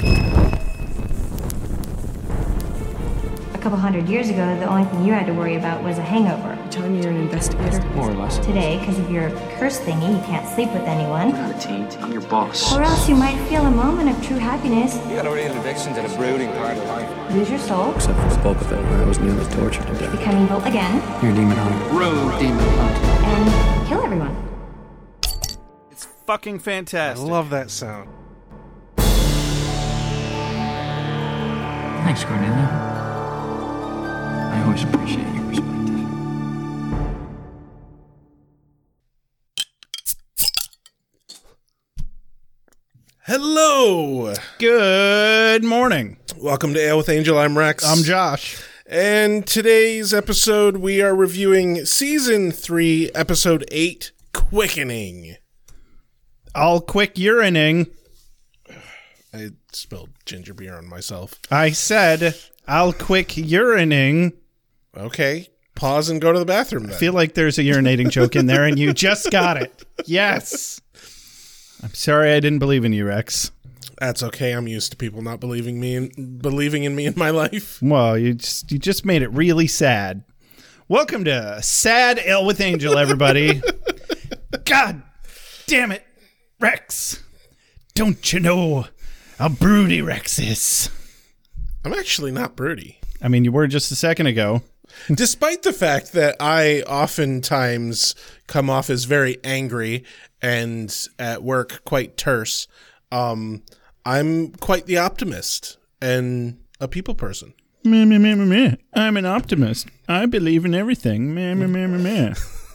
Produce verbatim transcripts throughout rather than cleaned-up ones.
A couple hundred years ago, the only thing you had to worry about was a hangover. You're telling me you're an investigator? More or less. Today, because of your curse thingy, you can't sleep with anyone. We're not a team. I'm your boss. Or else you might feel a moment of true happiness, You got a real addiction to the brooding part of life. lose your soul, Except for the bulk of it, where I was nearly tortured to death. become evil again, You're a demon hunter. Road demon hunt. and kill everyone. It's fucking fantastic. I love that sound. Thanks, Cornelia. I always appreciate your perspective. Hello. Good morning. Welcome to Ale with Angel. I'm Rex. I'm Josh. And today's episode, we are reviewing Season three, Episode eight, Quickening. All quick urinating. I spilled ginger beer on myself. I said, I'll quick urinating. Okay, pause and go to the bathroom then. I feel like there's a urinating joke in there, and you just got it. Yes. I'm sorry I didn't believe in you, Rex. That's okay. I'm used to people not believing me in, believing in me in my life. Well, you just you just made it really sad. Welcome to Sad Ale with Angel, everybody. God damn it, Rex. Don't you know how broody Rex is? I'm actually not broody. I mean, you were just a second ago. Despite the fact that I oftentimes come off as very angry and at work quite terse, um, I'm quite the optimist and a people person. Meh, meh, meh, meh, meh. I'm an optimist. I believe in everything. Meh, meh, meh, meh, meh.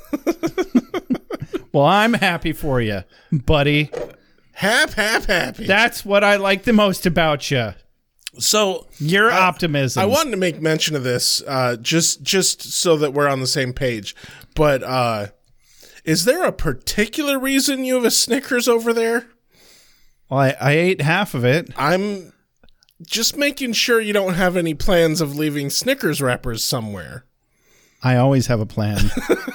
Well, I'm happy for you, buddy. Hap, hap, happy. That's what I like the most about you. So Your I, optimism. I wanted to make mention of this, uh, just just so that we're on the same page. But uh, is there a particular reason you have a Snickers over there? Well, I, I ate half of it. I'm just making sure you don't have any plans of leaving Snickers wrappers somewhere. I always have a plan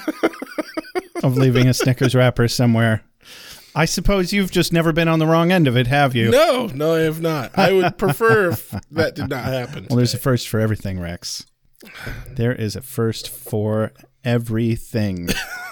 of leaving a Snickers wrapper somewhere. I suppose you've just never been on the wrong end of it, have you? No, no, I have not. I would prefer if that did not happen. Well, there's a first for everything, Rex. There is a first for everything.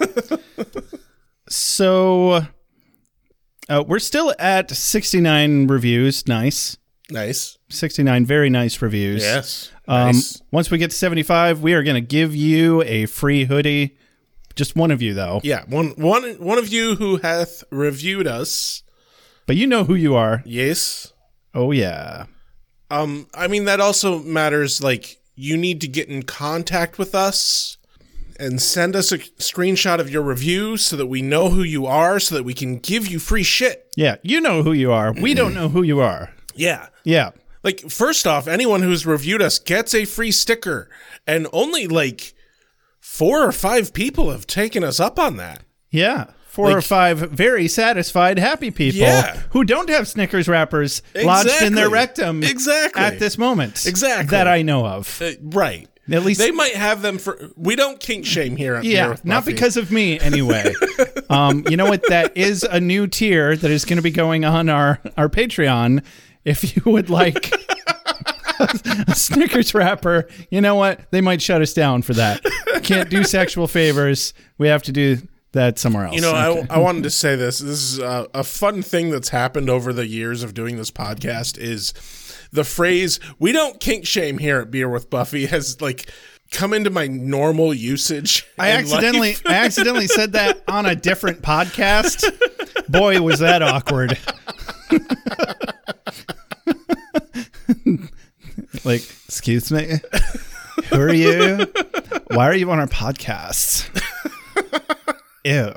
So, uh, we're still at sixty-nine reviews. Nice. Nice. sixty-nine very nice reviews. Yes. Um, Nice. Once we get to seventy-five, we are going to give you a free hoodie. Just one of you, though. Yeah, one, one, one of you who hath reviewed us. But you know who you are. Yes. Oh, yeah. Um, I mean, that also matters. Like, you need to get in contact with us and send us a screenshot of your review so that we know who you are, so that we can give you free shit. Yeah, you know who you are. We don't know who you are. Yeah. Yeah. Like, first off, anyone who's reviewed us gets a free sticker. And only, like, four or five people have taken us up on that. Yeah. Four Like- or five very satisfied, happy people Yeah. who don't have Snickers wrappers lodged in their Exactly. rectum Exactly. at this moment. Exactly. That I know of. Uh, right. At least They might have them for... We don't kink shame here at Beer Yeah, with not Buffy. because of me anyway. um, you know what? That is a new tier that is going to be going on our, our Patreon. If you would like a Snickers wrapper, you know what? They might shut us down for that. Can't do sexual favors. We have to do that somewhere else. You know, Okay. I, I wanted to say this. This is a, a fun thing that's happened over the years of doing this podcast is the phrase, we don't kink shame here at Beer with Buffy, has like come into my normal usage. I in accidentally life. I accidentally said that on a different podcast. Boy, was that awkward. Like, excuse me? Who are you? Why are you on our podcast? Ew.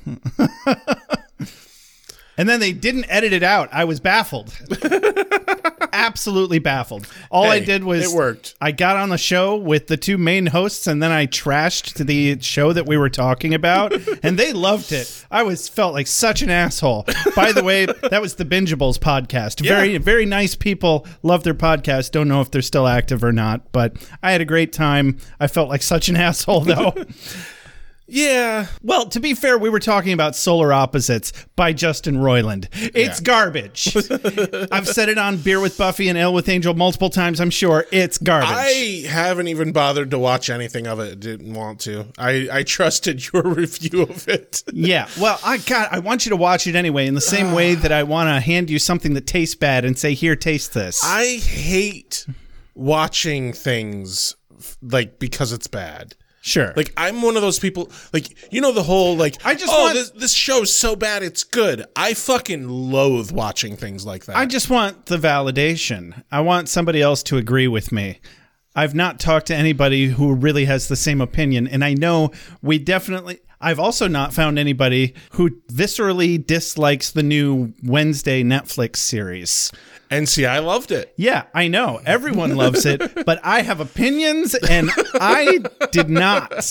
And then they didn't edit it out. I was baffled. Absolutely baffled. All I Hey, did was it worked. I got on the show with the two main hosts, and then I trashed the show that we were talking about, and they loved it. I was felt like such an asshole. By the way, that was the Bingeables podcast. Yeah. Very, very nice people. Love their podcast. Don't know if they're still active or not, but I had a great time. I felt like such an asshole, though. Yeah. Well, to be fair, we were talking about Solar Opposites by Justin Roiland. It's Yeah. garbage. I've said it on Beer with Buffy and Ale with Angel multiple times, I'm sure. It's garbage. I haven't even bothered to watch anything of it. Didn't want to. I, I trusted your review of it. Yeah, well, I God, I want you to watch it anyway, in the same way that I want to hand you something that tastes bad and say, here, taste this. I hate watching things like because it's bad. Sure. Like, I'm one of those people, like, you know, the whole, like, I just oh, want- this, this show's so bad it's good. I fucking loathe watching things like that. I just want the validation. I want somebody else to agree with me. I've not talked to anybody who really has the same opinion, and I know we definitely... I've also not found anybody who viscerally dislikes the new Wednesday Netflix series. And see, I loved it. Yeah, I know. Everyone loves it, but I have opinions, and I did not.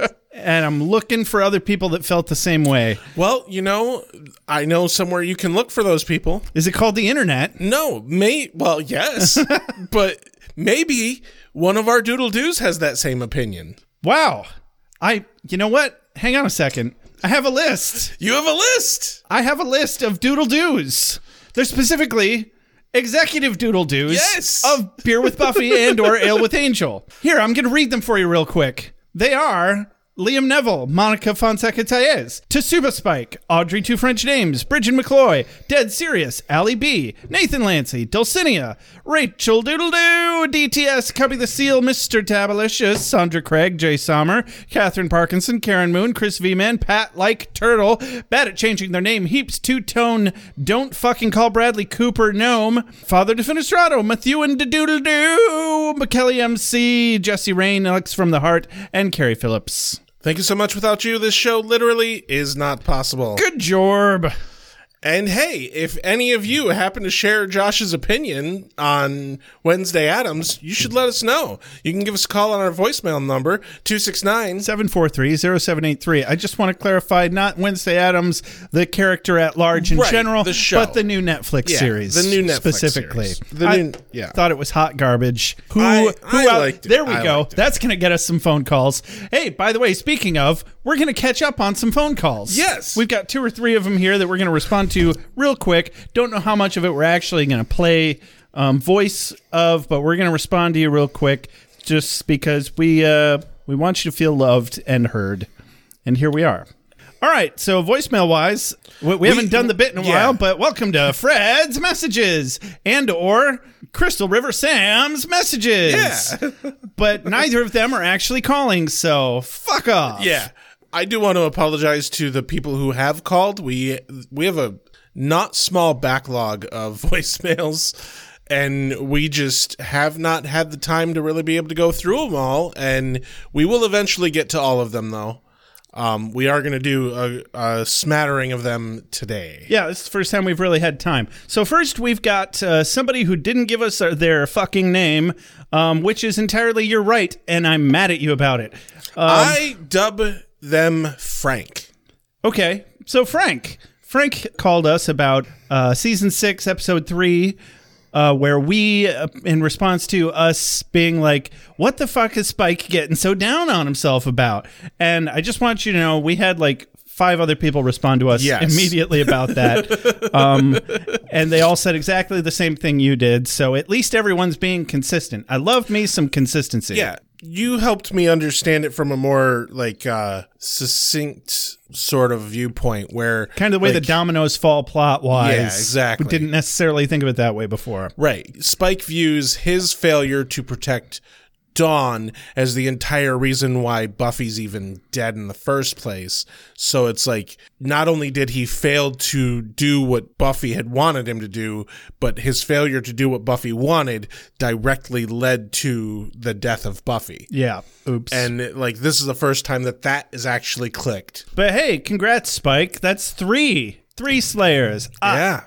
And I'm looking for other people that felt the same way. Well, you know, I know somewhere you can look for those people. Is it called the internet? No, may well, yes, but maybe one of our doodle-doos has that same opinion. Wow. I, you know what? Hang on a second. I have a list. You have a list. I have a list of doodle-doos. They're specifically executive doodle-doos Yes. of Beer with Buffy and or Ale with Angel. Here, I'm going to read them for you real quick. They are... Liam Neville, Monica Fonseca-Taez, Tsuba Spike, Audrey Two French Names, Bridget McCloy, Dead Serious, Allie B, Nathan Lancey, Dulcinea, Rachel Doodle-Doo, D T S, Cubby the Seal, Mister Tabalicious, Sandra Craig, Jay Sommer, Catherine Parkinson, Karen Moon, Chris V-Man, Pat Like Turtle, bad at changing their name, Heaps, Two-Tone, Don't Fucking Call Bradley Cooper, Gnome, Father Defenestrado, Matthew and Doodle-Doo, McKelly M C, Jesse Rain, Alex from the Heart, and Carrie Phillips. Thank you so much. Without you, this show literally is not possible. Good job. And hey, if any of you happen to share Josh's opinion on Wednesday Addams, you should let us know. You can give us a call on our voicemail number, two six nine. seven four three, zero seven eight three. I just want to clarify, not Wednesday Addams, the character at large in Right, general, the show. but the new Netflix Yeah, series. the new Netflix specifically. series. The I new- yeah. thought it was hot garbage. Who, I- who I out- liked it. There we I go. liked it. That's going to get us some phone calls. Hey, by the way, speaking of, we're going to catch up on some phone calls. Yes. We've got two or three of them here that we're going to respond to real quick. Don't know how much of it we're actually going to play um, voice of, but we're going to respond to you real quick just because we uh, we want you to feel loved and heard. And here we are. All right, so voicemail wise, we, we haven't done the bit in a yeah. while, but welcome to Fred's Messages and or Crystal River Sam's Messages. Yeah. But neither of them are actually calling, so fuck off. Yeah. I do want to apologize to the people who have called. We we have a not small backlog of voicemails, and we just have not had the time to really be able to go through them all, and we will eventually get to all of them, though. Um, we are going to do a, a smattering of them today. Yeah, this is the first time we've really had time. So first, we've got uh, somebody who didn't give us uh, their fucking name, um, which is entirely your right, and I'm mad at you about it. Um, I dub them Frank. Okay, so Frank. Frank called us about uh, season six, episode three, uh, where we, uh, in response to us being like, what the fuck is Spike getting so down on himself about? And I just want you to know, we had like five other people respond to us Yes. immediately about that. um, and they all said exactly the same thing you did. So at least everyone's being consistent. I love me some consistency. Yeah, you helped me understand it from a more like uh, succinct sort of viewpoint, where Kind of the way like, the dominoes fall plot-wise. Yeah, exactly. We didn't necessarily think of it that way before. right. Spike views his failure to protect Dawn as the entire reason why Buffy's even dead in the first place. So it's like, not only did he fail to do what Buffy had wanted him to do, but his failure to do what Buffy wanted directly led to the death of Buffy. Yeah. Oops. And like, this is the first time that that is actually clicked. But hey, congrats, Spike. That's three. Three Slayers. Ah,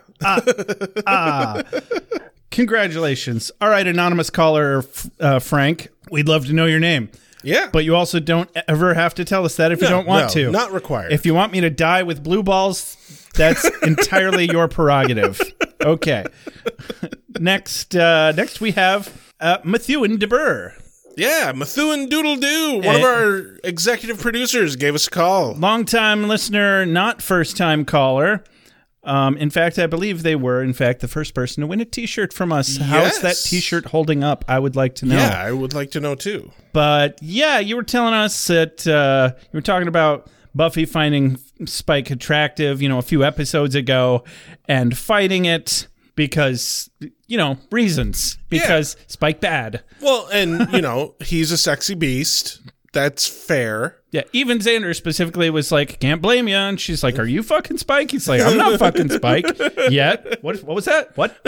Yeah. congratulations. All right, anonymous caller, F- uh, Frank. We'd love to know your name. Yeah. But you also don't ever have to tell us that if you No, don't want no, to. not required. If you want me to die with blue balls, that's entirely your prerogative. Okay. next, uh, next we have uh, Methuen DeBur. Yeah, Methuen Doodle Doo, one Eh. of our executive producers, gave us a call. Long-time listener, not first-time caller. Um, in fact, I believe they were, in fact, the first person to win a T-shirt from us. How's that Yes. T-shirt holding up? I would like to know. Yeah, I would like to know too. But yeah, you were telling us that uh, you were talking about Buffy finding Spike attractive, you know, a few episodes ago, and fighting it because, you know, reasons. Because Spike bad. Well, and, you know, he's a sexy beast. That's fair. Yeah, even Xander specifically was like, can't blame you. And she's like, are you fucking Spike? He's like, I'm not fucking Spike. Yet? What, what was that? What?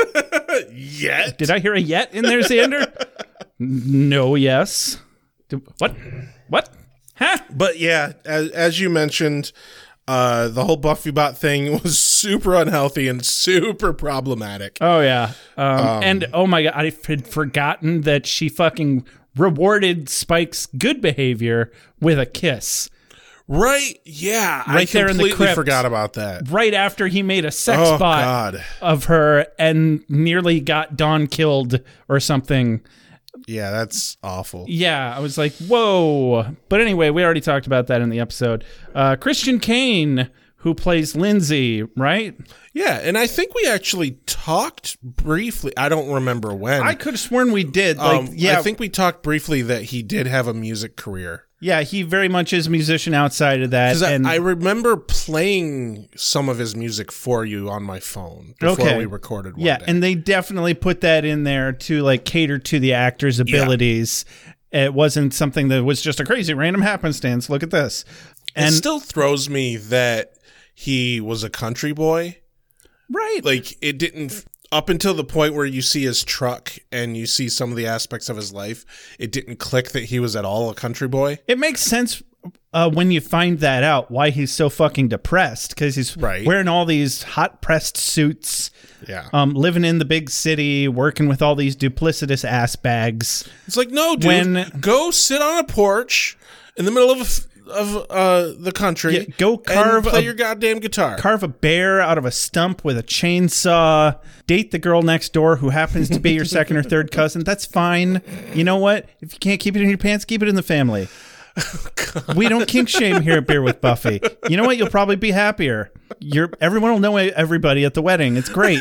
Yet? Did I hear a yet in there, Xander? No, yes. Do- What? What? Huh? But yeah, as, as you mentioned, uh, the whole Buffy bot thing was super unhealthy and super problematic. Oh, yeah. Um, and, oh my God, I had forgotten that she fucking rewarded Spike's good behavior with a kiss. Right? Yeah. I Right there in the completely crypt. forgot about that. Right after he made a sex Oh, bot God. of her and nearly got Dawn killed or something. Yeah, that's awful. Yeah, I was like, whoa. But anyway, we already talked about that in the episode. Uh, Christian Kane, who plays Lindsay, right? Yeah, and I think we actually talked briefly. I don't remember when. I could have sworn we did. Like, um, yeah, I think we talked briefly that he did have a music career. yeah, he very much is a musician outside of that. Because And I, I remember playing some of his music for you on my phone before Okay. we recorded one yeah, day. and they definitely put that in there to like cater to the actor's abilities. It wasn't something that was just a crazy random happenstance. Look at this. it And still throws me that he was a country boy. right. Like, it didn't... Up until the point where you see his truck and you see some of the aspects of his life, it didn't click that he was at all a country boy. It makes sense uh, when you find that out, why he's so fucking depressed, because he's Right. wearing all these hot pressed suits, Yeah. um, living in the big city, working with all these duplicitous ass bags. It's like, no, dude, When- go sit on a porch in the middle of of uh, the country. Yeah, go carve and play a- your goddamn guitar. Carve a bear out of a stump with a chainsaw. Date the girl next door who happens to be your second or third cousin. That's fine. You know what? If you can't keep it in your pants, keep it in the family. We don't kink shame here at Beer with Buffy. You know what? You'll probably be happier. You're everyone will know everybody at the wedding. It's great.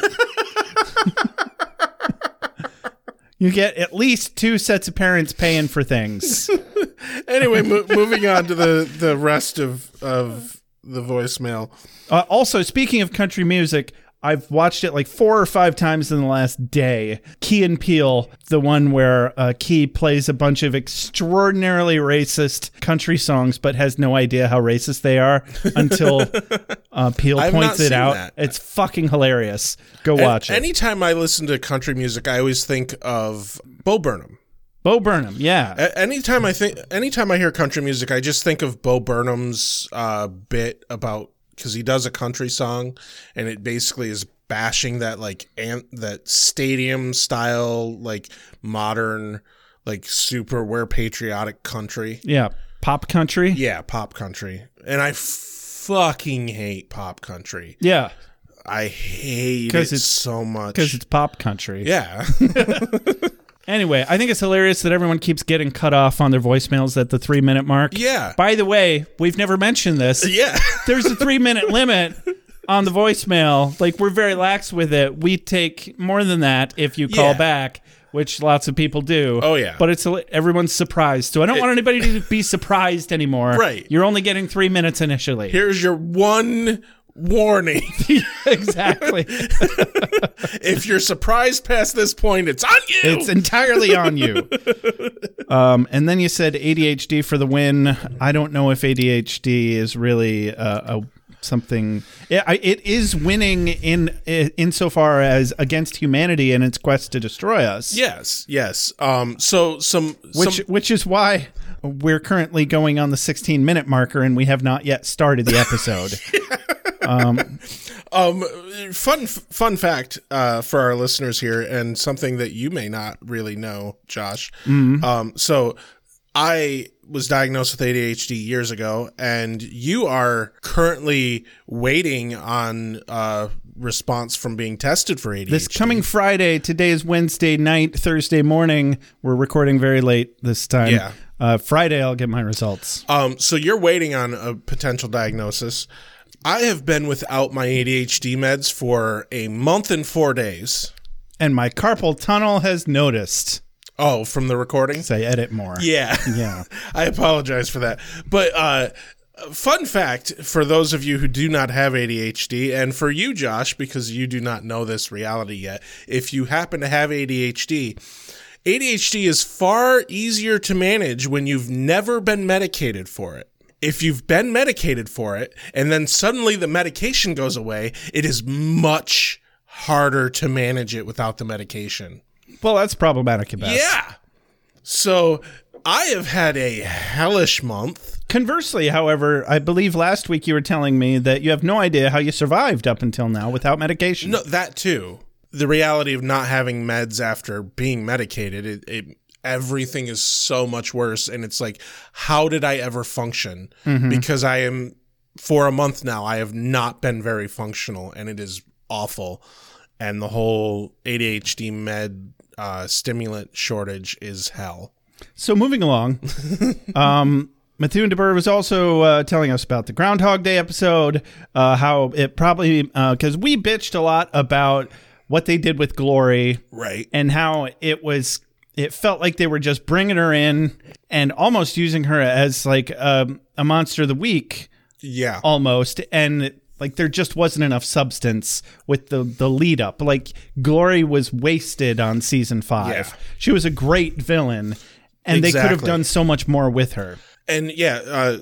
You get at least two sets of parents paying for things. Anyway, mo- moving on to the, the rest of, of the voicemail. Uh, also, speaking of country music, I've watched it like four or five times in the last day. Key and Peele, the one where uh, Key plays a bunch of extraordinarily racist country songs, but has no idea how racist they are until uh, Peele I've points not it seen out. that. It's fucking hilarious. Go watch A- it. Anytime I listen to country music, I always think of Bo Burnham. Bo Burnham, yeah. A- anytime I think, anytime I hear country music, I just think of Bo Burnham's uh, bit about, because he does a country song, and it basically is bashing that like ant that stadium style like modern like super we're patriotic country. Yeah. Pop country? Yeah, pop country, and I fucking hate pop country. Yeah. I hate 'Cause it it's- so much. Because it's pop country. Yeah. Anyway, I think it's hilarious that everyone keeps getting cut off on their voicemails at the three minute mark. Yeah. By the way, we've never mentioned this. Yeah. There's a three minute limit on the voicemail. Like, we're very lax with it. We take more than that if you call Yeah. back, which lots of people do. Oh, yeah. But it's everyone's surprised. So I don't want anybody to be surprised anymore. Right. You're only getting three minutes initially. Here's your one warning. Exactly. If you're surprised past this point, it's on you. It's entirely on you. Um, and then you said A D H D for the win. I don't know if A D H D is really uh, a something. It, I- it is winning in insofar as against humanity in its quest to destroy us. Yes, yes. Um. So some, Which some which is why we're currently going on the sixteen minute marker and we have not yet started the episode. um, um fun fun fact uh, for our listeners here, and something that you may not really know, Josh. Mm-hmm. Um. So I was diagnosed with A D H D years ago, and you are currently waiting on uh, response from being tested for A D H D. This coming Friday, today is Wednesday night, Thursday morning. We're recording very late this time. Yeah. Uh, Friday, I'll get my results. Um, so you're waiting on a potential diagnosis. I have been without my A D H D meds for a month and four days. And my carpal tunnel has noticed. Oh, from the recording? So I edit more. Yeah. Yeah. I apologize for that. But uh, fun fact for those of you who do not have A D H D, and for you, Josh, because you do not know this reality yet, if you happen to have A D H D, A D H D is far easier to manage when you've never been medicated for it. If you've been medicated for it, and then suddenly the medication goes away, it is much harder to manage it without the medication. Well, that's problematic at best. Yeah. So I have had a hellish month. Conversely, however, I believe last week you were telling me that you have no idea how you survived up until now without medication. No, that too. The reality of not having meds after being medicated, it, it everything is so much worse. And it's like, how did I ever function? Mm-hmm. Because I am, for a month now, I have not been very functional, and it is awful. And the whole A D H D med uh, stimulant shortage is hell. So moving along, um, Methuen DeBur was also uh, telling us about the Groundhog Day episode, uh, how it probably, because uh, we bitched a lot about what they did with Glory. Right. And how it was, it felt like they were just bringing her in and almost using her as like um, a monster of the week. Yeah. Almost. And like there just wasn't enough substance with the, the lead up. Like Glory was wasted on season five. Yeah. She was a great villain, and Exactly. they could have done so much more with her. And yeah, uh,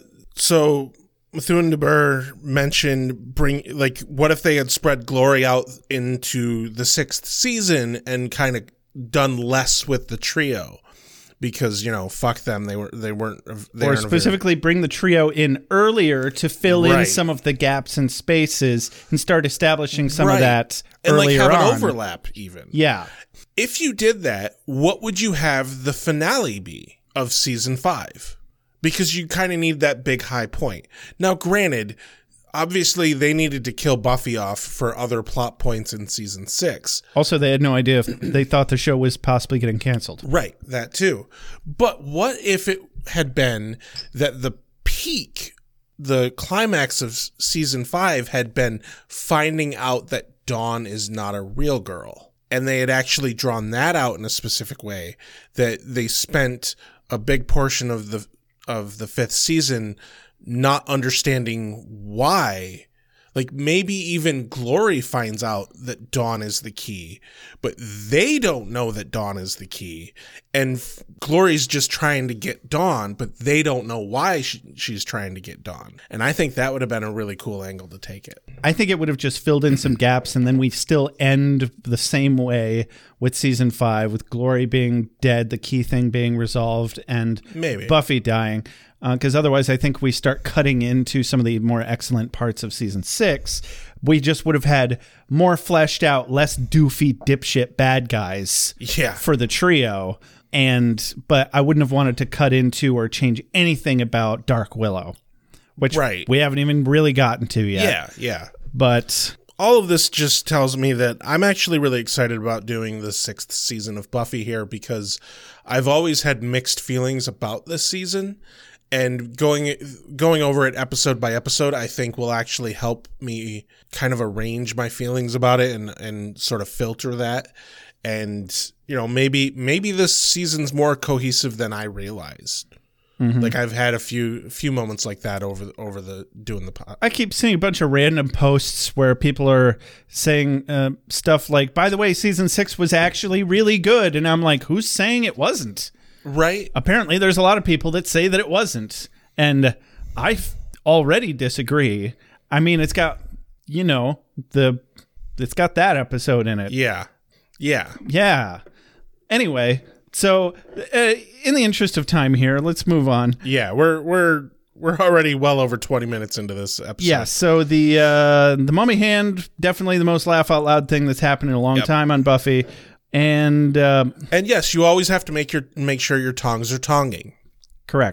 so Methuen DeBur mentioned bring like what if they had spread Glory out into the sixth season and kind of done less with the trio, because you know fuck them, they were they weren't they or specifically very... bring the trio in earlier to fill right. in some of the gaps and spaces and start establishing some right. of that and earlier like have on. an overlap even. Yeah. If you did that, what would you have the finale be of season five? Because you kind of need that big high point. Now, granted, obviously they needed to kill Buffy off for other plot points in season six. Also, they had no idea if they thought the show was possibly getting canceled. Right, that too. But what if it had been that the peak, the climax of season five had been finding out that Dawn is not a real girl? And they had actually drawn that out in a specific way, that they spent a big portion of the of the fifth season not understanding why. Like maybe even Glory finds out that Dawn is the key, but they don't know that Dawn is the key. And f- Glory's just trying to get Dawn, but they don't know why she, she's trying to get Dawn. And I think that would have been a really cool angle to take it. I think it would have just filled in some gaps, and then we still end the same way with season five, with Glory being dead, the key thing being resolved, and Maybe. Buffy dying. Because uh, otherwise, I think we start cutting into some of the more excellent parts of season six. We just would have had more fleshed out, less doofy dipshit bad guys Yeah. for the trio. And but I wouldn't have wanted to cut into or change anything about Dark Willow, which Right. we haven't even really gotten to yet. Yeah, yeah. But all of this just tells me that I'm actually really excited about doing the sixth season of Buffy here, because I've always had mixed feelings about this season. And going going over it episode by episode, I think will actually help me kind of arrange my feelings about it and, and sort of filter that. And, you know, maybe maybe this season's more cohesive than I realized. Mm-hmm. Like I've had a few few moments like that over over the doing the pod. I keep seeing a bunch of random posts where people are saying uh, stuff like, by the way, season six was actually really good. And I'm like, who's saying it wasn't? Right. Apparently, there's a lot of people that say that it wasn't. And I already disagree. I mean, it's got, you know, the it's got that episode in it. Yeah. Yeah. Yeah. Anyway, so uh, in the interest of time here, let's move on. Yeah, we're we're we're already well over twenty minutes into this episode. Yeah, so the uh, the mummy hand, definitely the most laugh out loud thing that's happened in a long Yep. time on Buffy. And uh, And yes, you always have to make your make sure your tongs are tonging. correct.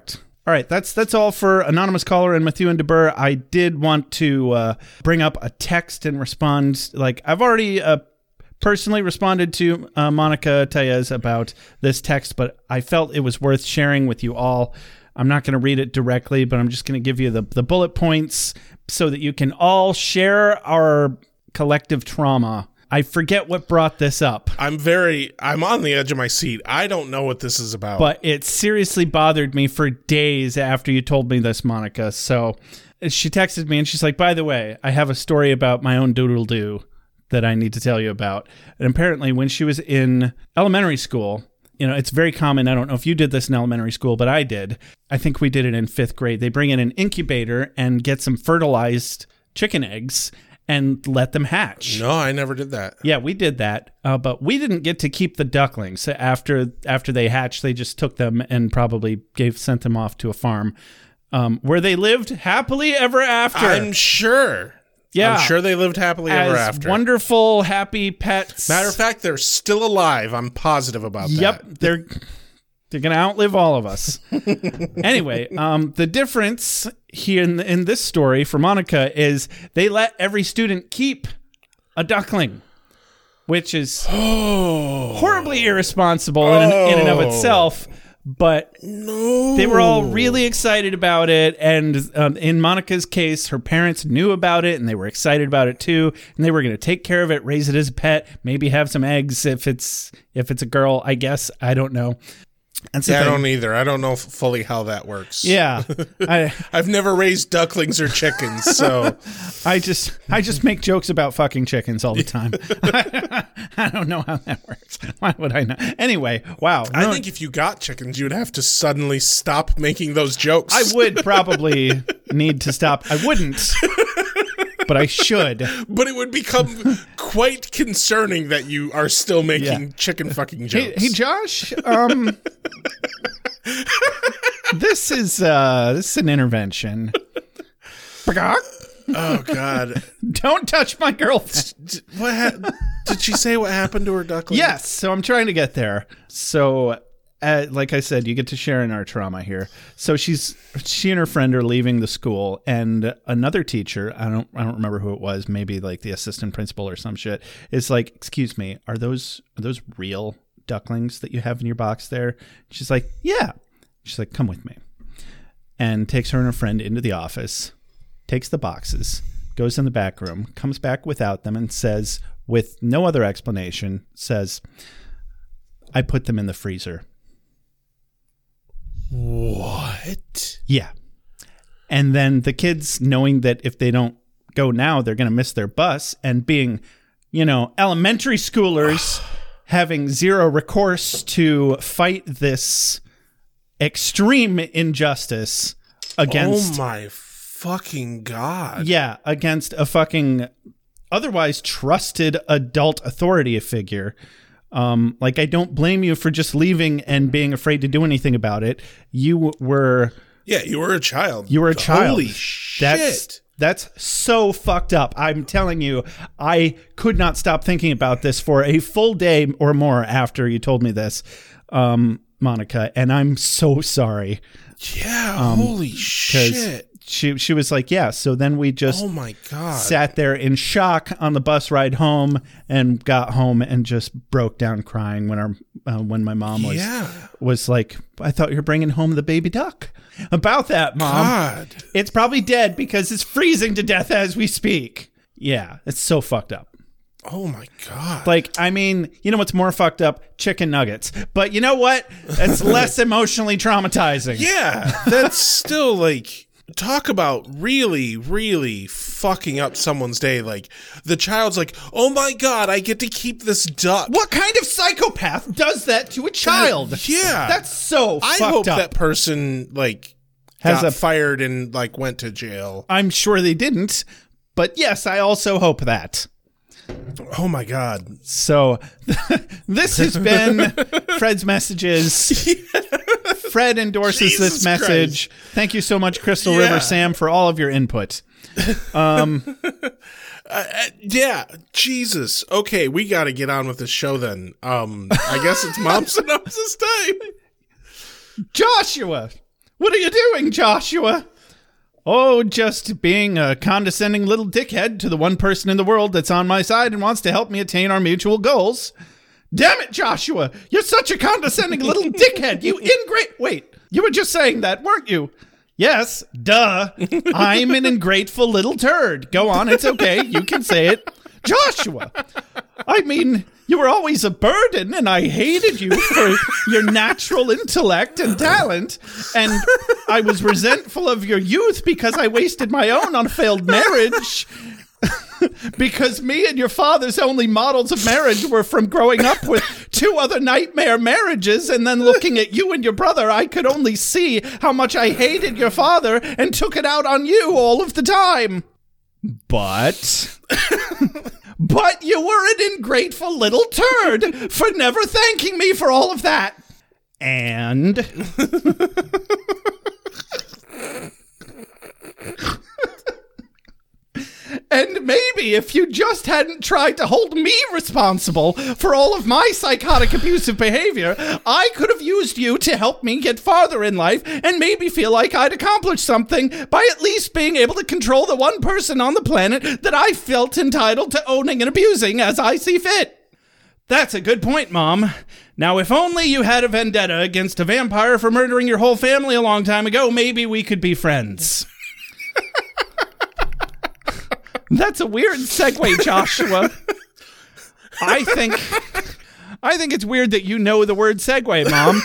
All right, that's that's all for Anonymous Caller and Matthew and DeBur. I did want to uh, bring up a text and respond. Like, I've already uh, personally responded to uh, Monica Tellez about this text, but I felt it was worth sharing with you all. I'm not going to read it directly, but I'm just going to give you the, the bullet points so that you can all share our collective trauma. I forget what brought this up. I'm very, I'm on the edge of my seat. I don't know what this is about. But it seriously bothered me for days after you told me this, Monica. So she texted me and she's like, by the way, I have a story about my own doodle-doo that I need to tell you about. And apparently when she was in elementary school, you know, it's very common. I don't know if you did this in elementary school, but I did. I think we did it in fifth grade. They bring in an incubator and get some fertilized chicken eggs and let them hatch. No, I never did that. Yeah, we did that, uh, but we didn't get to keep the ducklings. After after they hatched, they just took them and probably gave sent them off to a farm um, where they lived happily ever after. I'm sure. Yeah, I'm sure they lived happily ever as after. Wonderful, happy pets. Matter of fact, they're still alive. I'm positive about yep, that. Yep, they're they're gonna outlive all of us. Anyway, um, the difference here in in this story for Monica is they let every student keep a duckling, which is horribly irresponsible in, in and of itself. But no. They were all really excited about it, and um, in Monica's case, her parents knew about it, and they were excited about it too, and they were going to take care of it, raise it as a pet, maybe have some eggs if it's if it's a girl, I guess. I don't know. That's yeah, I don't either. I don't know fully how that works. Yeah, I, I've never raised ducklings or chickens, so I just I just make jokes about fucking chickens all the time. I, I don't know how that works. Why would I know? Anyway, wow. I no, think if you got chickens, you'd have to suddenly stop making those jokes. I would probably need to stop. I wouldn't, but I should. But it would become quite concerning that you are still making Yeah. chicken fucking Hey, jokes. hey Josh. Um, this is uh, this is an intervention. Oh God! Don't touch my girlfriend. What ha- did she say? What happened to her duckling? Yes, so I'm trying to get there. So, uh, like I said, you get to share in our trauma here. So she's she and her friend are leaving the school, and another teacher, I don't I don't remember who it was, maybe like the assistant principal or some shit, is like, "Excuse me, are those are those real ducklings that you have in your box there?" She's like, "Yeah." She's like, "Come with me," and takes her and her friend into the office. Takes the boxes, goes in the back room, comes back without them, and says, with no other explanation, says, "I put them in the freezer." What? Yeah. And then the kids, knowing that if they don't go now, they're going to miss their bus, and being, you know, elementary schoolers having zero recourse to fight this extreme injustice against... Oh my fucking God. Yeah, against a fucking otherwise trusted adult authority figure. Um, like, I don't blame you for just leaving and being afraid to do anything about it. You were... Yeah, you were a child. You were a child. Holy shit. That's, that's so fucked up. I'm telling you, I could not stop thinking about this for a full day or more after you told me this, um, Monica, and I'm so sorry. Yeah, Um, holy shit. She she was like, yeah, so then we just Oh my God. sat there in shock on the bus ride home and got home and just broke down crying when our uh, when my mom was Yeah. was like, "I thought you were bringing home the baby duck." About that, Mom. God. It's probably dead because it's freezing to death as we speak. Yeah, it's so fucked up. Oh my God. Like, I mean, you know what's more fucked up? Chicken nuggets. But you know what? It's less emotionally traumatizing. Yeah, that's still like, talk about really, really fucking up someone's day. Like, the child's like, "Oh my God, I get to keep this duck." What kind of psychopath does that to a child? That- yeah. That's so I fucked hope up. that person, like, Has got a- fired and, like, went to jail. I'm sure they didn't. But yes, I also hope that. Oh my God. So this has been Fred's Messages. Fred endorses Jesus this message. Thank you so much, Crystal Yeah. River Sam, for all of your input. Um, Uh, yeah, Jesus. Okay, we got to get on with the show then. Um, I guess it's Mom Synopsis time. Joshua, What are you doing, Joshua? Oh, just being a condescending little dickhead to the one person in the world that's on my side and wants to help me attain our mutual goals. Damn it, Joshua! You're such a condescending little dickhead! You ingrate... Wait, you were just saying that, weren't you? Yes, duh. I'm an ungrateful little turd. Go on, it's okay. You can say it. Joshua! I mean... You were always a burden, and I hated you for your natural intellect and talent, and I was resentful of your youth because I wasted my own on a failed marriage, because me and your father's only models of marriage were from growing up with two other nightmare marriages, and then looking at you and your brother, I could only see how much I hated your father and took it out on you all of the time. But... But you were an ungrateful little turd for never thanking me for all of that. And... And maybe if you just hadn't tried to hold me responsible for all of my psychotic abusive behavior, I could have used you to help me get farther in life and maybe feel like I'd accomplished something by at least being able to control the one person on the planet that I felt entitled to owning and abusing as I see fit. That's a good point, Mom. Now, if only you had a vendetta against a vampire for murdering your whole family a long time ago, maybe we could be friends. That's a weird segue, Joshua. I think I think it's weird that you know the word segue, Mom.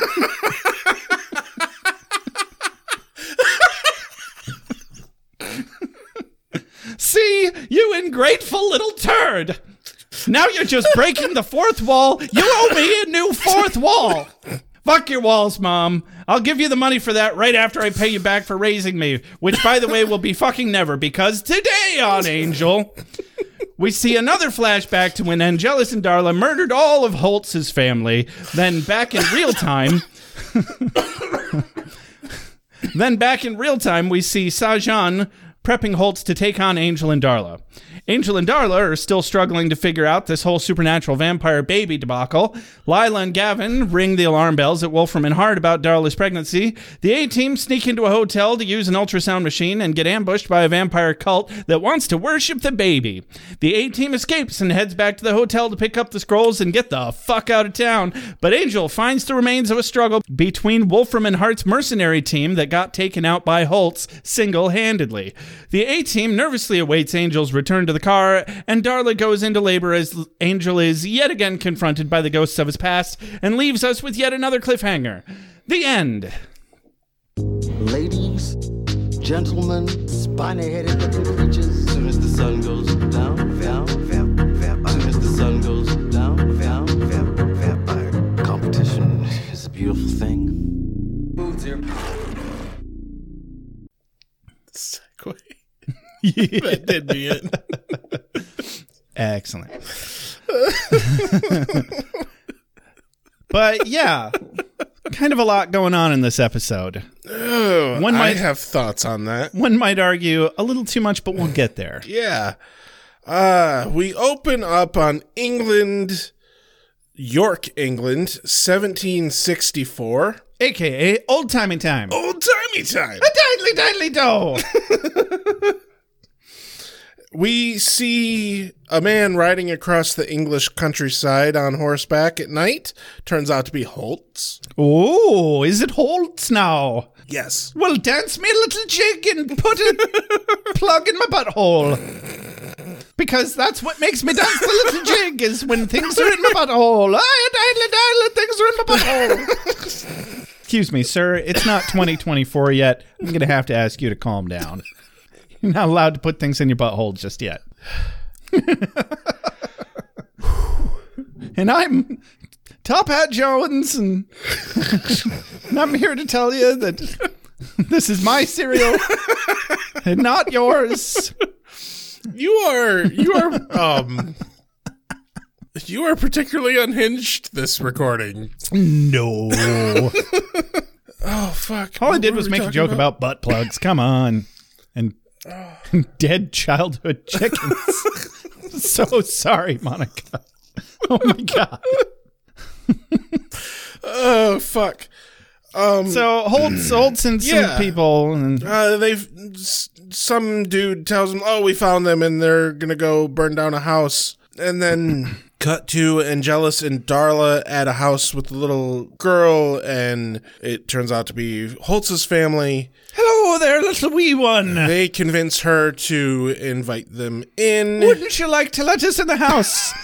See, you ungrateful little turd. Now you're just breaking the fourth wall. You owe me a new fourth wall. Fuck your walls, Mom. I'll give you the money for that right after I pay you back for raising me, which, by the way, will be fucking never, because today on Angel, we see another flashback to when Angelus and Darla murdered all of Holtz's family. Then back in real time... then back in real time, we see Sajan prepping Holtz to take on Angel and Darla. Angel and Darla are still struggling to figure out this whole supernatural vampire baby debacle. Lila and Gavin ring the alarm bells at Wolfram and Hart about Darla's pregnancy. The A-Team sneak into a hotel to use an ultrasound machine and get ambushed by a vampire cult that wants to worship the baby. The A-Team escapes and heads back to the hotel to pick up the scrolls and get the fuck out of town. But Angel finds the remains of a struggle between Wolfram and Hart's mercenary team that got taken out by Holtz single-handedly. The A-Team nervously awaits Angel's return to the car, and Darla goes into labor as Angel is yet again confronted by the ghosts of his past and leaves us with yet another cliffhanger. The end. Ladies, gentlemen, spiny-headed looking creatures. As soon as the sun goes down, down, vamp, vampire. As soon as the sun goes down, down, vamp, vampire. Competition is a beautiful thing. Boots here. Segue. Yeah. That did be it. Excellent. But yeah, kind of a lot going on in this episode. Oh, one might I have thoughts on that. One might argue a little too much, but we'll get there. Yeah. Uh, we open up on England, York, England, seventeen sixty-four. A K A old-timey time. Old-timey time. A diddly diddly do. We see a man riding across the English countryside on horseback at night. Turns out to be Holtz. Oh, is it Holtz now? Yes. Well, dance me a little jig and put a plug in my butthole. Because that's what makes me dance the little jig, is when things are in my butthole. Ah, diddly diddly, things are in my butthole. Excuse me, sir. It's not twenty twenty-four yet. I'm going to have to ask you to calm down. You're not allowed to put things in your butthole just yet. And I'm Top Hat Jones, and, and I'm here to tell you that this is my cereal and not yours. You are, you are, um, you are particularly unhinged this recording. No. Oh, fuck. All what I did were was we make a talking joke about? about butt plugs. Come on. And dead childhood chickens. So sorry, Monica. Oh, my God. Oh, fuck. Um, So Holtz, Holtz and some yeah. people, and Uh, they've s- some dude tells them, "Oh, we found them, and they're gonna go burn down a house." And then cut to Angelus and Darla at a house with a little girl, and it turns out to be Holtz's family. hello there, little wee one. They convince her to invite them in. Wouldn't you like to let us in the house?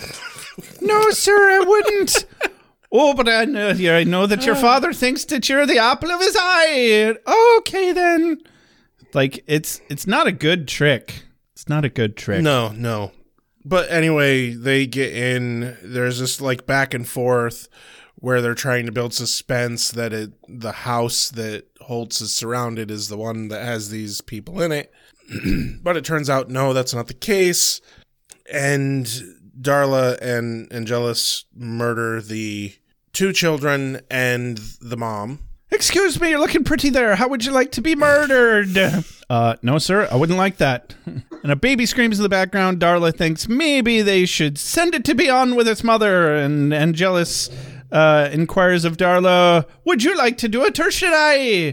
No, sir, I wouldn't. Oh, but I know, I know that your father thinks that you're the apple of his eye. Okay, then. Like, it's it's not a good trick. It's not a good trick. No, no. But anyway, they get in. There's this like back and forth where they're trying to build suspense that it, the house that Holtz is surrounded is the one that has these people in it. But it turns out, no, that's not the case. And Darla and Angelus murder the two children and the mom. Excuse me, you're looking pretty there. How would you like to be murdered? Uh, no, sir, I wouldn't like that. And a baby screams in the background. Darla thinks maybe they should send it to be on with its mother. And Angelus uh, inquires of Darla, would you like to do it or should I?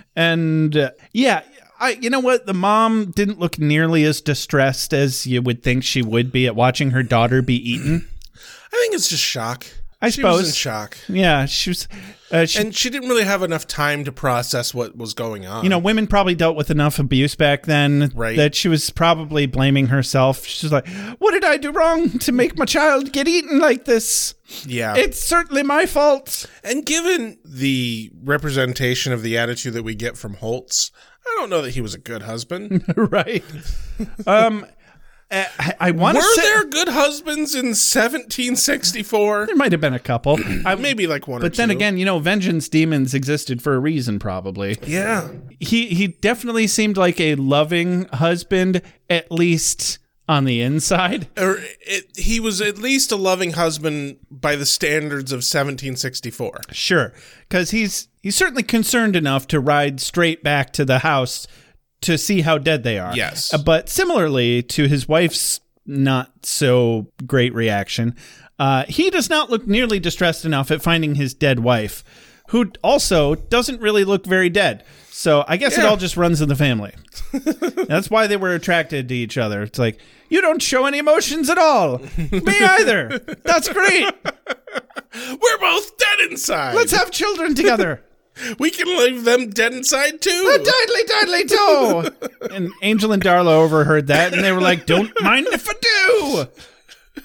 And uh, yeah, I, you know what? The mom didn't look nearly as distressed as you would think she would be at watching her daughter be eaten. I think it's just shock. I she suppose. was in shock. Yeah, she was. Uh, she, And she didn't really have enough time to process what was going on. you know, women probably dealt with enough abuse back then Right. that she was probably blaming herself. She's like, what did I do wrong to make my child get eaten like this? Yeah. It's certainly my fault. And given the representation of the attitude that we get from Holtz, I don't know that he was a good husband. Right. um, I, I want to Were say there good husbands in seventeen sixty-four? there might have been a couple. I, Maybe like one or but two. then again, you know, vengeance demons existed for a reason, probably. Yeah. He he definitely seemed like a loving husband, at least on the inside. Or it, he was at least a loving husband by the standards of seventeen sixty-four. Sure, because he's he's certainly concerned enough to ride straight back to the house to see how dead they are. Yes. Uh, but similarly to his wife's not so great reaction, uh, he does not look nearly distressed enough at finding his dead wife, who also doesn't really look very dead. So I guess it Yeah. all just runs in the family. That's why they were attracted to each other. It's like, you don't show any emotions at all. Me either. That's great. We're both dead inside. Let's have children together. we can leave them dead inside too. A diddly diddly do. And Angel and Darla overheard that, and they were like, "Don't mind if I do."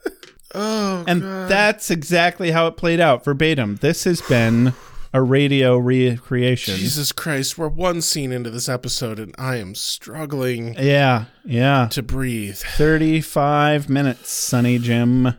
Oh, and that's exactly how it played out, verbatim. This has been a radio recreation. Jesus Christ, we're one scene into this episode and I am struggling Yeah, yeah. to breathe. thirty-five minutes, Sonny Jim.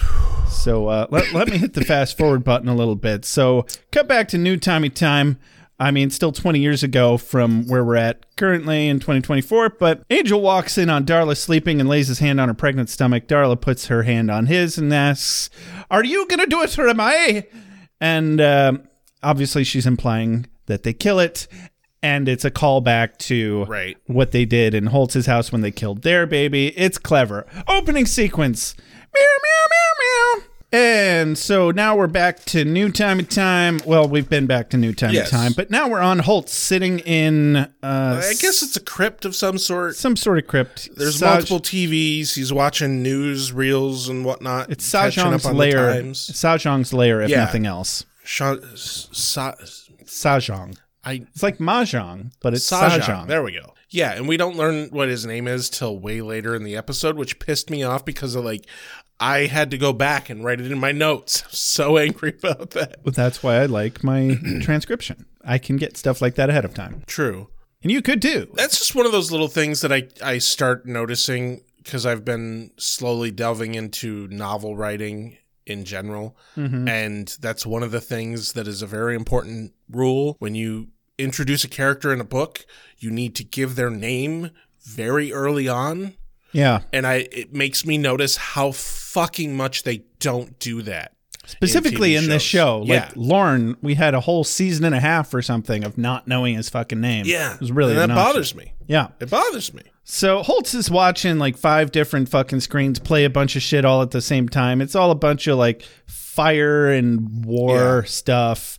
So uh, let, let me hit the fast forward button a little bit. So cut back to New Timey Time. I mean, still twenty years ago from where we're at currently in twenty twenty-four, but Angel walks in on Darla sleeping and lays his hand on her pregnant stomach. Darla puts her hand on his and asks, "Are you going to do it or am I?" And uh, obviously she's implying that they kill it, and it's a callback to Right. what they did in Holtz's house when they killed their baby. It's clever. Opening sequence. Meow, meow, meow, meow. And so now we're back to New Timey Time. Well, we've been back to New Timey Yes. Time, but now we're on Holtz sitting in uh, I guess it's a crypt of some sort. some sort of crypt. There's Saj- multiple T Vs. He's watching news reels and whatnot. It's catching Sajong's up on the lair. times. Sajong's lair, if Yeah. nothing else. Sha- Sa- Sajong. I It's like Mahjong, but it's Sajong. Sajong. There we go. Yeah, and we don't learn what his name is till way later in the episode, which pissed me off because of like I had to go back and write it in my notes. I was so angry about that. But that's why I like my transcription. I can get stuff like that ahead of time. True. And you could too. That's just one of those little things that I, I start noticing because I've been slowly delving into novel writing in general. Mm-hmm. And that's one of the things that is a very important rule. When you introduce a character in a book, you need to give their name very early on. Yeah. And I it makes me notice how fucking much they don't do that. Specifically in in, T V this shows. show. Like Yeah. Lorne, we had a whole season and a half or something of not knowing his fucking name. Yeah. It was really and that obnoxious. bothers me. Yeah. It bothers me. So Holtz is watching like five different fucking screens play a bunch of shit all at the same time. It's all a bunch of like fire and war Yeah. stuff.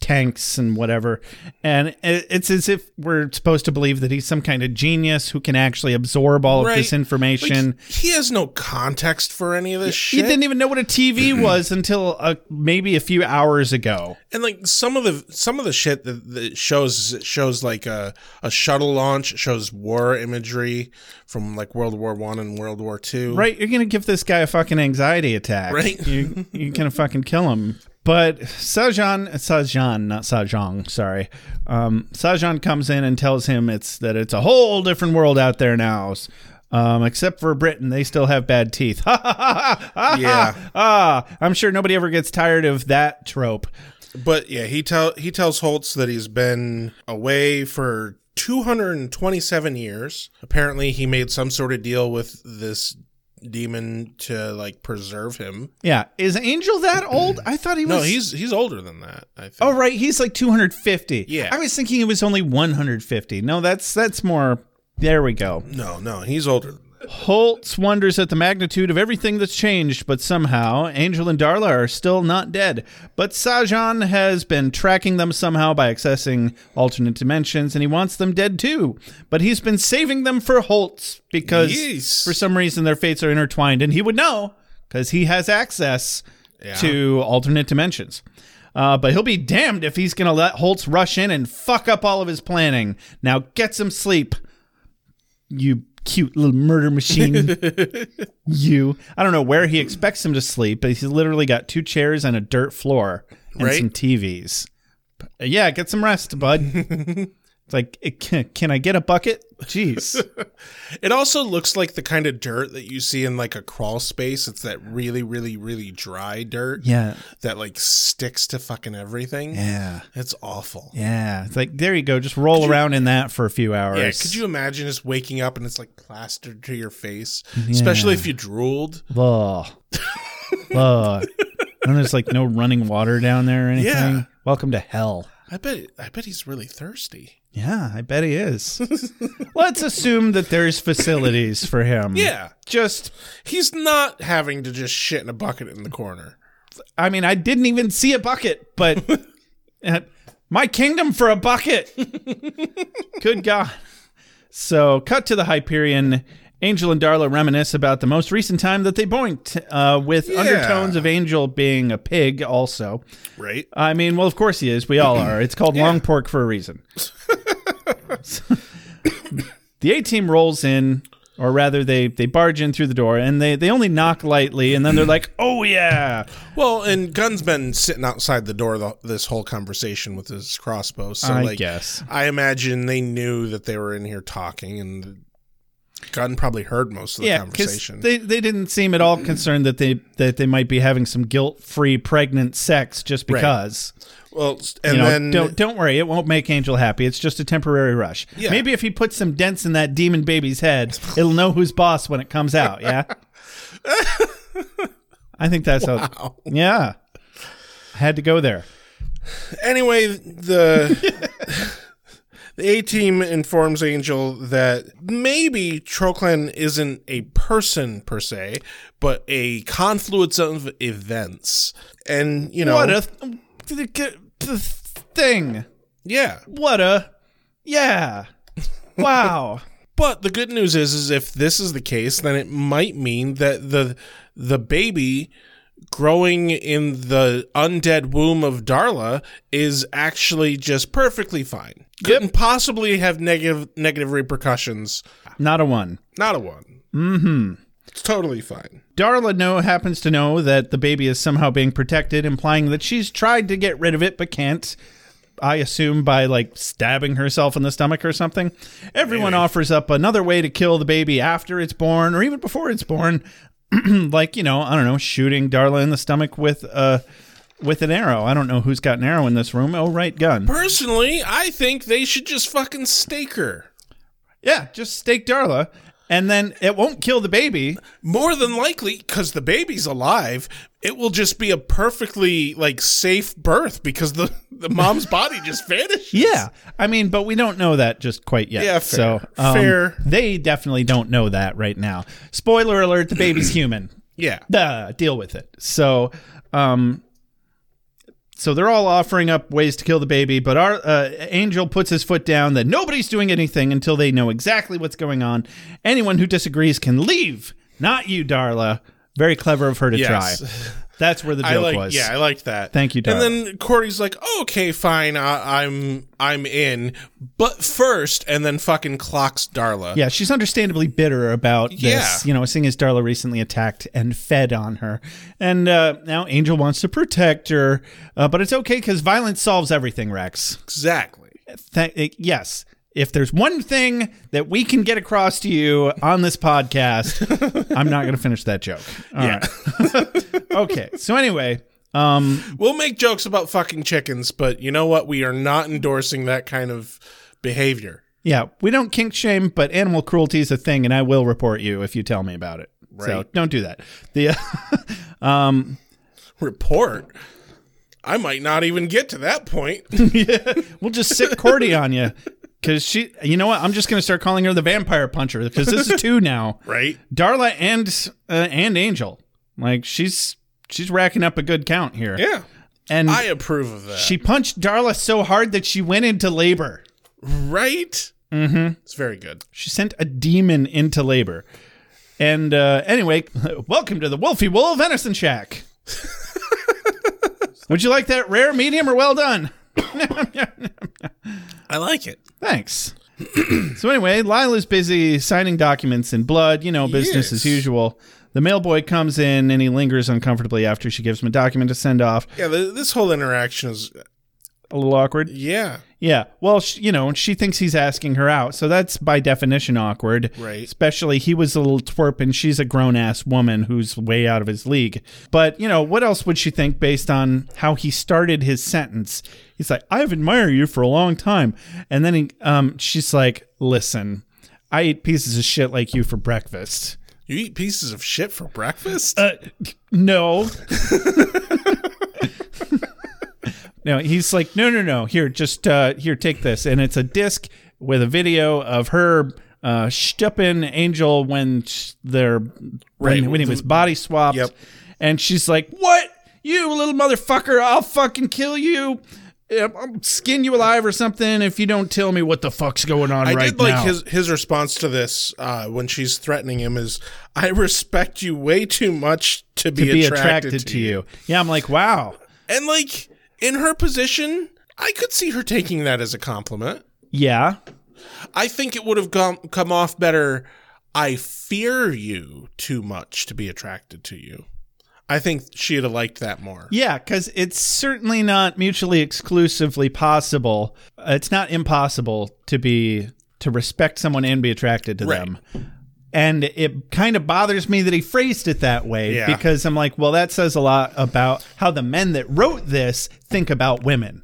tanks and whatever. And it, it's as if we're supposed to believe that he's some kind of genius who can actually absorb all Right. of this information. Like, he has no context for any of this He shit. didn't even know what a T V was until uh, maybe a few hours ago. And like some of the some of the shit that, that shows it shows like a, a shuttle launch, it shows war imagery from like World War One and World War Two. Right, you're gonna give this guy a fucking anxiety attack. Right. You, you're gonna fucking kill him. But Sajan, Sajan, not Sajong, sorry. Um, Sajan comes in and tells him it's that it's a whole different world out there now. Um, except for Britain, they still have bad teeth. Ha ha ha ha ha. Yeah. Ah, I'm sure nobody ever gets tired of that trope. But yeah, he tell he tells Holtz that he's been away for two hundred twenty-seven years. Apparently, he made some sort of deal with this demon to like preserve him. Yeah, is Angel that old? I thought he was. No, he's he's older than that, I think. Oh right, he's like two hundred fifty. Yeah. I was thinking he was only one hundred fifty. No, that's that's more. There we go. No, no, he's older than that. Holtz wonders at the magnitude of everything that's changed, but somehow Angel and Darla are still not dead. But Sajan has been tracking them somehow by accessing alternate dimensions, and he wants them dead too. But he's been saving them for Holtz because Yes. for some reason their fates are intertwined, and he would know because he has access Yeah. to alternate dimensions. Uh, but he'll be damned if he's going to let Holtz rush in and fuck up all of his planning. Now get some sleep, you cute little murder machine. You. I don't know where he expects him to sleep, but he's literally got two chairs and a dirt floor and Right. some T Vs. But, yeah, get some rest, bud. It's like, it, can, can I get a bucket? Jeez. It also looks like the kind of dirt that you see in like a crawl space. It's that really, really, really dry dirt. Yeah. That like sticks to fucking everything. Yeah. It's awful. Yeah. It's like, there you go. Just roll around in that for a few hours. Yeah, could you imagine just waking up and it's like plastered to your face? Especially if you drooled. Ugh. Ugh. And there's like no running water down there or anything. Yeah. Welcome to hell. I bet I bet he's really thirsty. Yeah, I bet he is. Let's assume that there's facilities for him. Yeah. Just, He's not having to just shit in a bucket in the corner. I mean, I didn't even see a bucket, but uh, my kingdom for a bucket. Good God. So, cut to the Hyperion. Angel and Darla reminisce about the most recent time that they boinked, uh, with Yeah. undertones of Angel being a pig also. Right? I mean, well, of course he is. We all are. It's called long pork for a reason. The A-team rolls in, or rather they, they barge in through the door, and they, they only knock lightly, and then they're like, oh, yeah. Well, and Gunn's been sitting outside the door the, this whole conversation with his crossbow. So, I like, guess. I imagine they knew that they were in here talking, and Gunn probably heard most of the Yeah, because conversation. they, they didn't seem at all concerned that they that they might be having some guilt-free pregnant sex just Right. because. well, and You know, then don't don't worry, it won't make Angel happy. It's just a temporary rush. Yeah. Maybe if he puts some dents in that demon baby's head, it'll know who's boss when it comes out. Yeah, I think that's Wow. how. Yeah, I had to go there. Anyway, the the A-team informs Angel that maybe Troclan isn't a person per se, but a confluence of events. And, you know, What a th- th- th- thing! yeah. What a yeah! Wow. But the good news is, is if this is the case, then it might mean that the the baby growing in the undead womb of Darla is actually just perfectly fine. Couldn't possibly have negative negative repercussions. Not a one. Not a one. Mm-hmm. It's totally fine. Darla know happens to know that the baby is somehow being protected, implying that she's tried to get rid of it but can't. I assume by like stabbing herself in the stomach or something. Everyone Maybe. offers up another way to kill the baby after it's born or even before it's born. Like, you know, I don't know, shooting Darla in the stomach with uh with an arrow. I don't know who's got an arrow in this room. Oh, right, gun. Personally, I think they should just fucking stake her. Yeah, just stake Darla, and then it won't kill the baby. More than likely, because the baby's alive, it will just be a perfectly like safe birth because the, the mom's body just vanishes. Yeah, I mean, but we don't know that just quite yet. Yeah, fair. So um, Fair. They definitely don't know that right now. Spoiler alert: the baby's human. Yeah. Duh, deal with it. So, um, So they're all offering up ways to kill the baby, but our uh, Angel puts his foot down that nobody's doing anything until they know exactly what's going on. Anyone who disagrees can leave. Not you, Darla. Very clever of her to Yes. try. That's where the joke I like, was. yeah, I liked that. Thank you, Darla. And then Cordy's like, oh, "Okay, fine, I, I'm I'm in, but first," and then fucking clocks Darla. Yeah, she's understandably bitter about this, Yeah. you know, seeing as Darla recently attacked and fed on her. And uh, now Angel wants to protect her, uh, but it's okay because violence solves everything, Rex. Exactly. Th- yes. If there's one thing that we can get across to you on this podcast, I'm not going to finish that joke. All Yeah. right. Okay. So anyway, um, We'll make jokes about fucking chickens, but you know what? We are not endorsing that kind of behavior. yeah, we don't kink shame, but animal cruelty is a thing, and I will report you if you tell me about it. So Right. don't do that. The um, Report? I might not even get to that point. we'll just sit Cordy on you. Because she, you know what? I'm just going to start calling her the vampire puncher because this is two now. Right? Darla and uh, and Angel. Like, she's she's racking up a good count here. Yeah. And I approve of that. she punched Darla so hard that she went into labor. Right? Mm-hmm. It's very good. She sent a demon into labor. And uh, anyway, welcome to the Wolfie Wool Venison Shack. Would you like that rare, medium, or well done? I like it. Thanks. So anyway, Lila's busy signing documents in blood, you know, business Yes. as usual. The mailboy comes in and he lingers uncomfortably after she gives him a document to send off. Yeah, the, this whole interaction is, A little awkward. yeah. Yeah. Well, she, you know, she thinks he's asking her out. So that's by definition awkward. Right. Especially he was a little twerp and she's a grown-ass woman who's way out of his league. But, you know, what else would she think based on how he started his sentence? He's like, I've admired you for a long time. And then he, um, she's like, listen, I eat pieces of shit like you for breakfast. You eat pieces of shit for breakfast? Uh, no. No, he's like, no, no, no. Here, just uh, here, take this, and it's a disc with a video of her uh, stupping Angel when sh- they're Right. when, when he was body swapped. Yep. And she's like, "What, you little motherfucker? I'll fucking kill you. I'll skin you alive or something if you don't tell me what the fuck's going on I right did like now." his his response to this uh, when she's threatening him is, "I respect you way too much to be, to be attracted, attracted to you. Yeah, I'm like, wow. And like in her position, I could see her taking that as a compliment. Yeah. I think it would have come come off better. I fear you too much to be attracted to you. I think she'd have liked that more. Yeah, because it's certainly not mutually exclusively possible. Uh, It's not impossible to be to respect someone and be attracted to Right. them. And it kind of bothers me that he phrased it that way Yeah. because I'm like, well, that says a lot about how the men that wrote this think about women.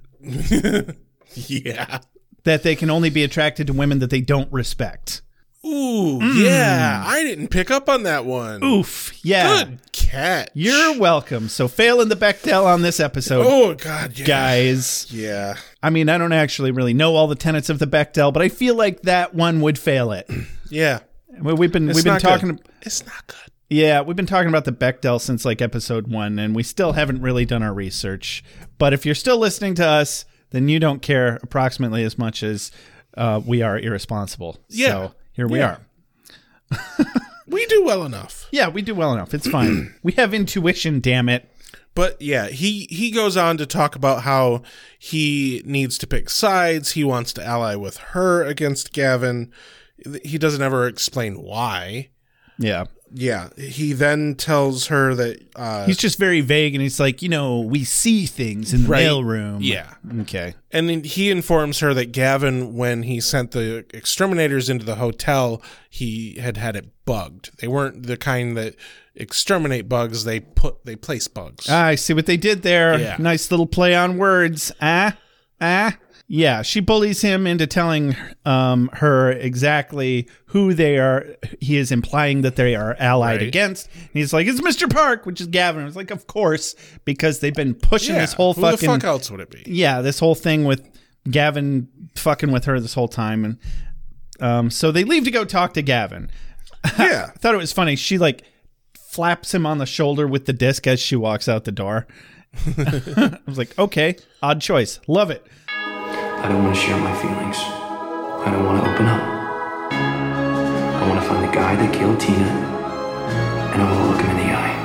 Yeah. That they can only be attracted to women that they don't respect. Ooh, yeah. I didn't pick up on that one. Oof. Yeah. Good catch. You're welcome. So fail in the Bechdel on this episode, Oh God, yeah. guys. Yeah. I mean, I don't actually really know all the tenets of the Bechdel, but I feel like that one would fail it. Yeah. Well, We've been It's we've been not talking. good. It's not good. Yeah, we've been talking about the Bechdel since like episode one, and we still haven't really done our research. But if you're still listening to us, then you don't care approximately as much as uh, we are irresponsible. Yeah. So here we Yeah. are. We do well enough. Yeah, we do well enough. It's fine. We have intuition, damn it. But yeah, he, he goes on to talk about how he needs to pick sides. He wants to ally with her against Gavin. He doesn't ever explain why. Yeah. Yeah. He then tells her that uh, He's just very vague, and he's like, you know, we see things in the Right. mailroom. Yeah. Okay. And then he informs her that Gavin, when he sent the exterminators into the hotel, he had had it bugged. They weren't the kind that exterminate bugs. They put they place bugs. Ah, I see what they did there. Yeah. Nice little play on words. Ah, ah. Yeah, she bullies him into telling um, her exactly who they are. He is implying that they are allied Right. against. And he's like, it's Mister Park, which is Gavin. It's like, of course, because they've been pushing yeah. this whole Who fucking... the fuck else would it be? Yeah, this whole thing with Gavin fucking with her this whole time. And um, so they leave to go talk to Gavin. Yeah. I thought it was funny. She like flaps him on the shoulder with the disc as she walks out the door. I was like, okay, odd choice. Love it. I don't want to share my feelings. I don't want to open up. I want to find the guy that killed Tina, and I want to look him in the eye.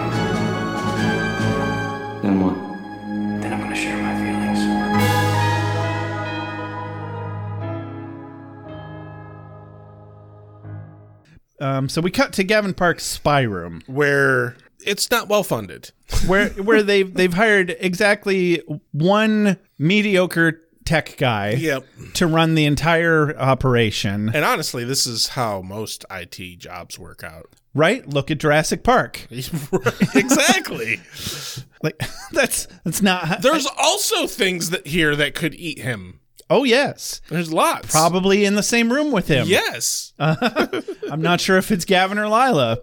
Then what? Then I'm going to share my feelings. Um, so we cut to Gavin Park's spy room, Where it's not well funded. where where they've they've hired exactly one mediocre tech guy Yep. to run the entire operation. And honestly, this is how most I T jobs work out. Right? Look at Jurassic Park. Exactly. Like that's that's not. There's also things that here that could eat him. Oh yes, There's lots. probably in the same room with him. Yes. I'm not sure if it's Gavin or Lila.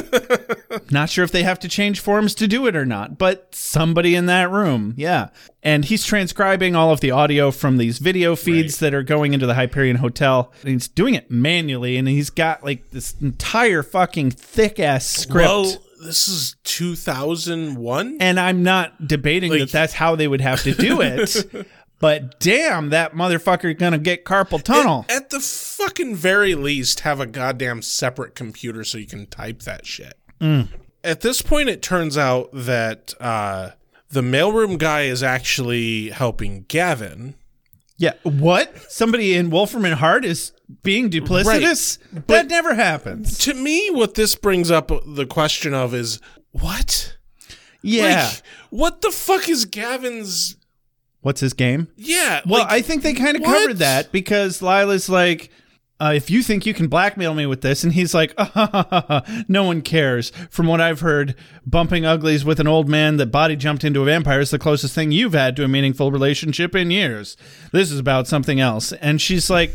Not sure if they have to change forms to do it or not, but somebody in that room, yeah. And he's transcribing all of the audio from these video feeds Right. that are going into the Hyperion Hotel. And he's doing it manually, and he's got like this entire fucking thick ass script. Well, this is two thousand one. And I'm not debating Like- that that's how they would have to do it. But damn, that motherfucker gonna get carpal tunnel. At the fucking very least, have a goddamn separate computer so you can type that shit. Mm. At this point, it turns out that uh, the mailroom guy is actually helping Gavin. Yeah, what? Somebody in Wolfram and Hart is being duplicitous? Right. That But- never happens. To me, what this brings up the question of is, what? Yeah. Like, what the fuck is Gavin's... What's his game? Yeah. Well, like, I think they kind of what? covered that because Lila's like, uh, if you think you can blackmail me with this, and he's like, oh, no one cares. From what I've heard, bumping uglies with an old man that body jumped into a vampire is the closest thing you've had to a meaningful relationship in years. This is about something else. And she's like,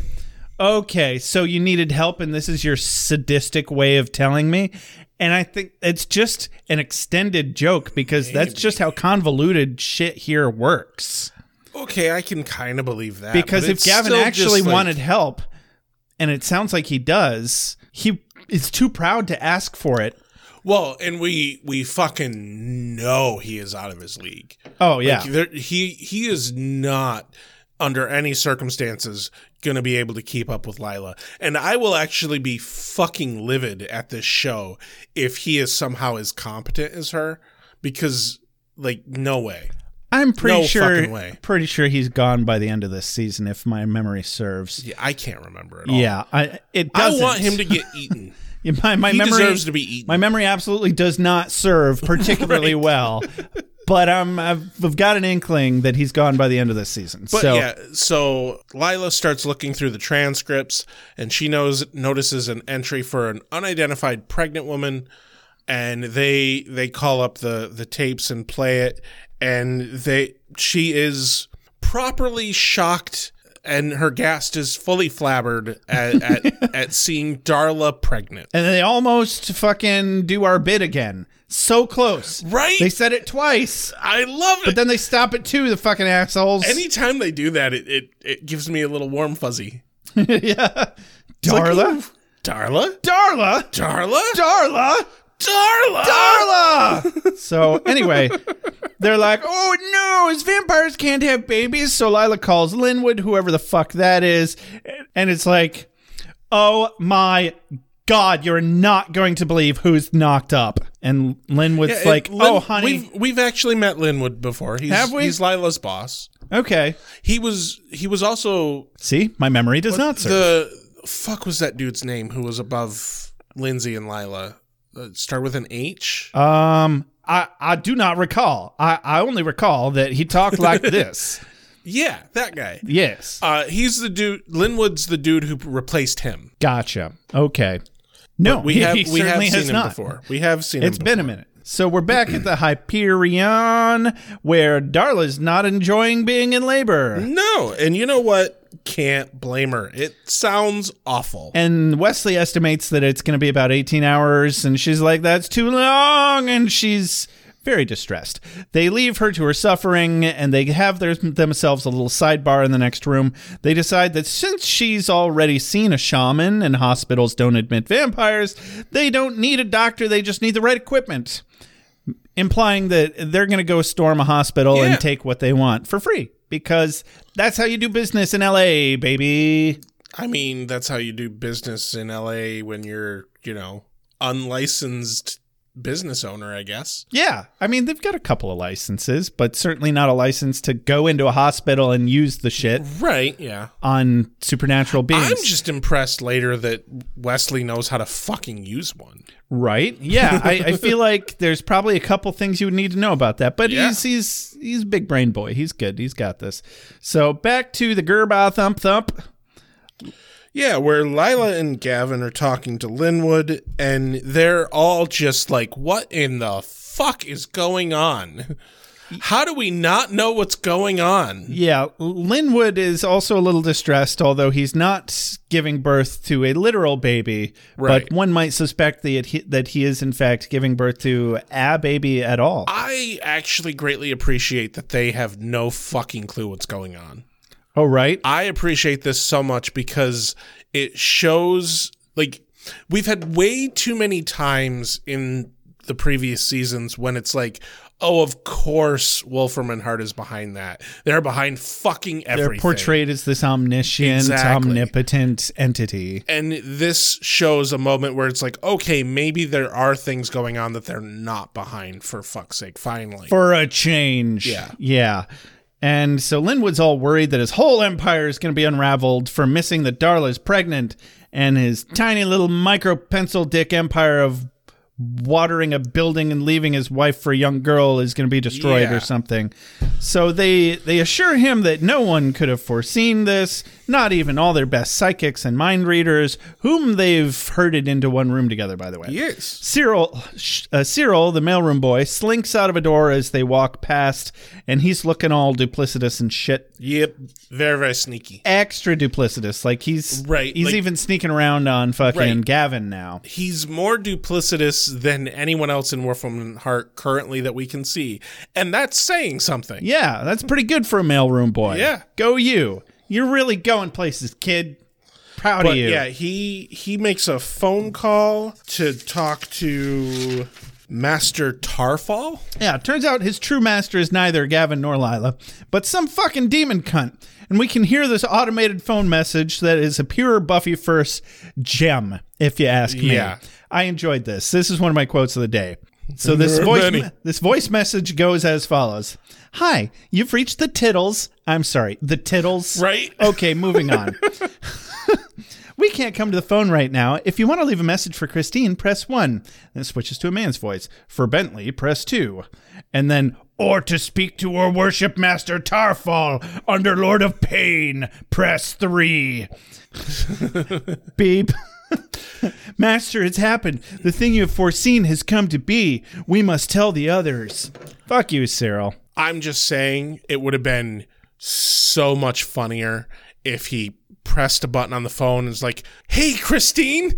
okay, so you needed help, and this is your sadistic way of telling me? And I think it's just an extended joke because that's just how convoluted shit here works. Okay, I can kind of believe that. Because but if it's Gavin still actually just like- wanted help, and it sounds like he does, he is too proud to ask for it. Well, and we we fucking know he is out of his league. Oh, yeah. Like, there, he he is not under any circumstances going to be able to keep up with Lila. And I will actually be fucking livid at this show if he is somehow as competent as her, because like no way. I'm pretty No sure fucking way. pretty sure he's gone by the end of this season if my memory serves. Yeah, I can't remember at all. Yeah, I it I doesn't. want him to get eaten. Yeah, my, my he memory deserves to be eaten. My memory absolutely does not serve particularly well. But um, I've, I've got an inkling that he's gone by the end of this season. But so yeah, so Lila starts looking through the transcripts, and she knows notices an entry for an unidentified pregnant woman, and they they call up the the tapes and play it, and they she is properly shocked, and her gast is fully flabbered at at, at seeing Darla pregnant. And they almost fucking do our bit again. So close. Right? They said it twice. I love it. But then they stop at two, the fucking assholes. Anytime they do that, it, it, it gives me a little warm fuzzy. yeah. It's like, Darla? ooh, Darla? Darla? Darla? Darla? Darla! Darla! So anyway, they're like, oh no, his vampires can't have babies. So Lila calls Linwood, whoever the fuck that is. And it's like, oh my God, you're not going to believe who's knocked up. And Linwood's Yeah, like, Lin- oh honey. We've, we've actually met Linwood before. He's, Have we? He's Lila's boss. Okay. He was he was also See, my memory does not serve. the fuck was that dude's name who was above Lindsay and Lila? Uh, start with an H. Um, I, I do not recall. I, I only recall that he talked like this. Yeah, that guy. Yes. Uh, he's the dude. Linwood's the dude who replaced him. Gotcha. Okay. No, we he, have he we have certainly seen has him not. before. We have seen It's him. been a minute. So we're back at the Hyperion, where Darla's not enjoying being in labor. No, and you know what? Can't blame her. It sounds awful. And Wesley estimates that it's going to be about eighteen hours, and she's like, that's too long, and she's very distressed. They leave her to her suffering, and they have their, themselves a little sidebar in the next room. They decide that since she's already seen a shaman, and hospitals don't admit vampires, they don't need a doctor, they just need the right equipment. implying that they're going to go storm a hospital Yeah. and take what they want for free because that's how you do business in L A, baby. I mean, that's how you do business in L A when you're, you know, unlicensed business owner, I guess. Yeah. I mean, they've got a couple of licenses, but certainly not a license to go into a hospital and use the shit Right, yeah. on supernatural beings. I'm just impressed later that Wesley knows how to fucking use one. Right. Yeah. I, I feel like there's probably a couple things you would need to know about that, but Yeah. he's he's he's a big brain boy. He's good. He's got this. So back to the Gerba thump thump. Yeah, where Lila and Gavin are talking to Linwood, and they're all just like, what in the fuck is going on? How do we not know what's going on? Yeah, Linwood is also a little distressed, although he's not giving birth to a literal baby. Right. But one might suspect that he, that he is, in fact, giving birth to a baby at all. I actually greatly appreciate that they have no fucking clue what's going on. Oh, right. I appreciate this so much because it shows, like, we've had way too many times in the previous seasons when it's like, oh, of course Wolfram and Hart is behind that. They're behind fucking everything. They're portrayed as this omniscient, Exactly. omnipotent entity. And this shows a moment where it's like, okay, maybe there are things going on that they're not behind, for fuck's sake, finally. For a change. Yeah. Yeah. And so Linwood's all worried that his whole empire is going to be unraveled for missing that Darla's pregnant, and his tiny little micro pencil dick empire of watering a building and leaving his wife for a young girl is going to be destroyed Yeah. or something. So they they assure him that no one could have foreseen this, not even all their best psychics and mind readers, whom they've herded into one room together, by the way. Yes. Cyril, sh- uh, Cyril, the mailroom boy, slinks out of a door as they walk past, and he's looking all duplicitous and shit. Yep. Very, very sneaky. Extra duplicitous. Like he's Right, He's like- even sneaking around on fucking Right. Gavin now. He's more duplicitous than anyone else in Wolfram and Hart currently that we can see. And that's saying something. Yeah, that's pretty good for a mailroom boy. Yeah. Go you. You're really going places, kid. Proud But of you. yeah, he he makes a phone call to talk to Master Tarfall. Yeah, it turns out his true master is neither Gavin nor Lila, but some fucking demon cunt. And we can hear this automated phone message that is a pure Buffy first gem, if you ask me. Yeah. I enjoyed this. This is one of my quotes of the day. So this There are voice many. me- this voice message goes as follows. Hi, you've reached the Tittles. I'm sorry, the Tittles. Right. Okay, moving on. We can't come to the phone right now. If you want to leave a message for Christine, press one. Then it switches to a man's voice. For Bentley, press two. And then, or to speak to or worship Master Tarfall, Underlord of Pain, press three. Beep. Master, it's happened. The thing you have foreseen has come to be. We must tell the others. Fuck you, Cyril. I'm just saying it would have been so much funnier if he pressed a button on the phone and was like, hey, Christine.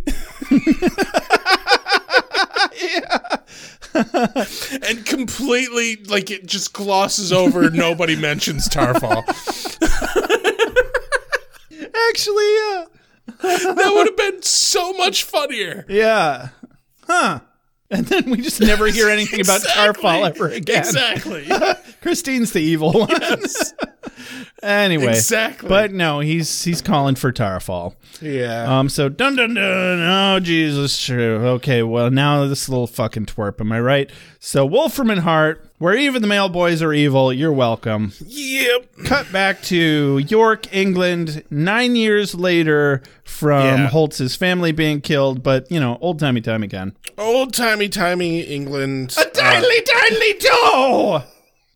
And completely, like, it just glosses over. Nobody mentions Tarfall. Actually, yeah. That would have been so much funnier. Yeah. Huh. And then we just never hear anything about Exactly. Tarfall ever again. Exactly. Christine's the evil one. Anyway. Exactly. But no, he's he's calling for Tarfall. Yeah. Um. So dun dun dun. Oh Jesus. True. Okay. Well, now this little fucking twerp. Am I right? So Wolfram and Hart, where even the male boys are evil. You're welcome. Yep. Cut back to York, England, nine years later from Yeah. Holtz's family being killed. But you know, old timey time again. Old timey timey England. A tiny, tiny toe.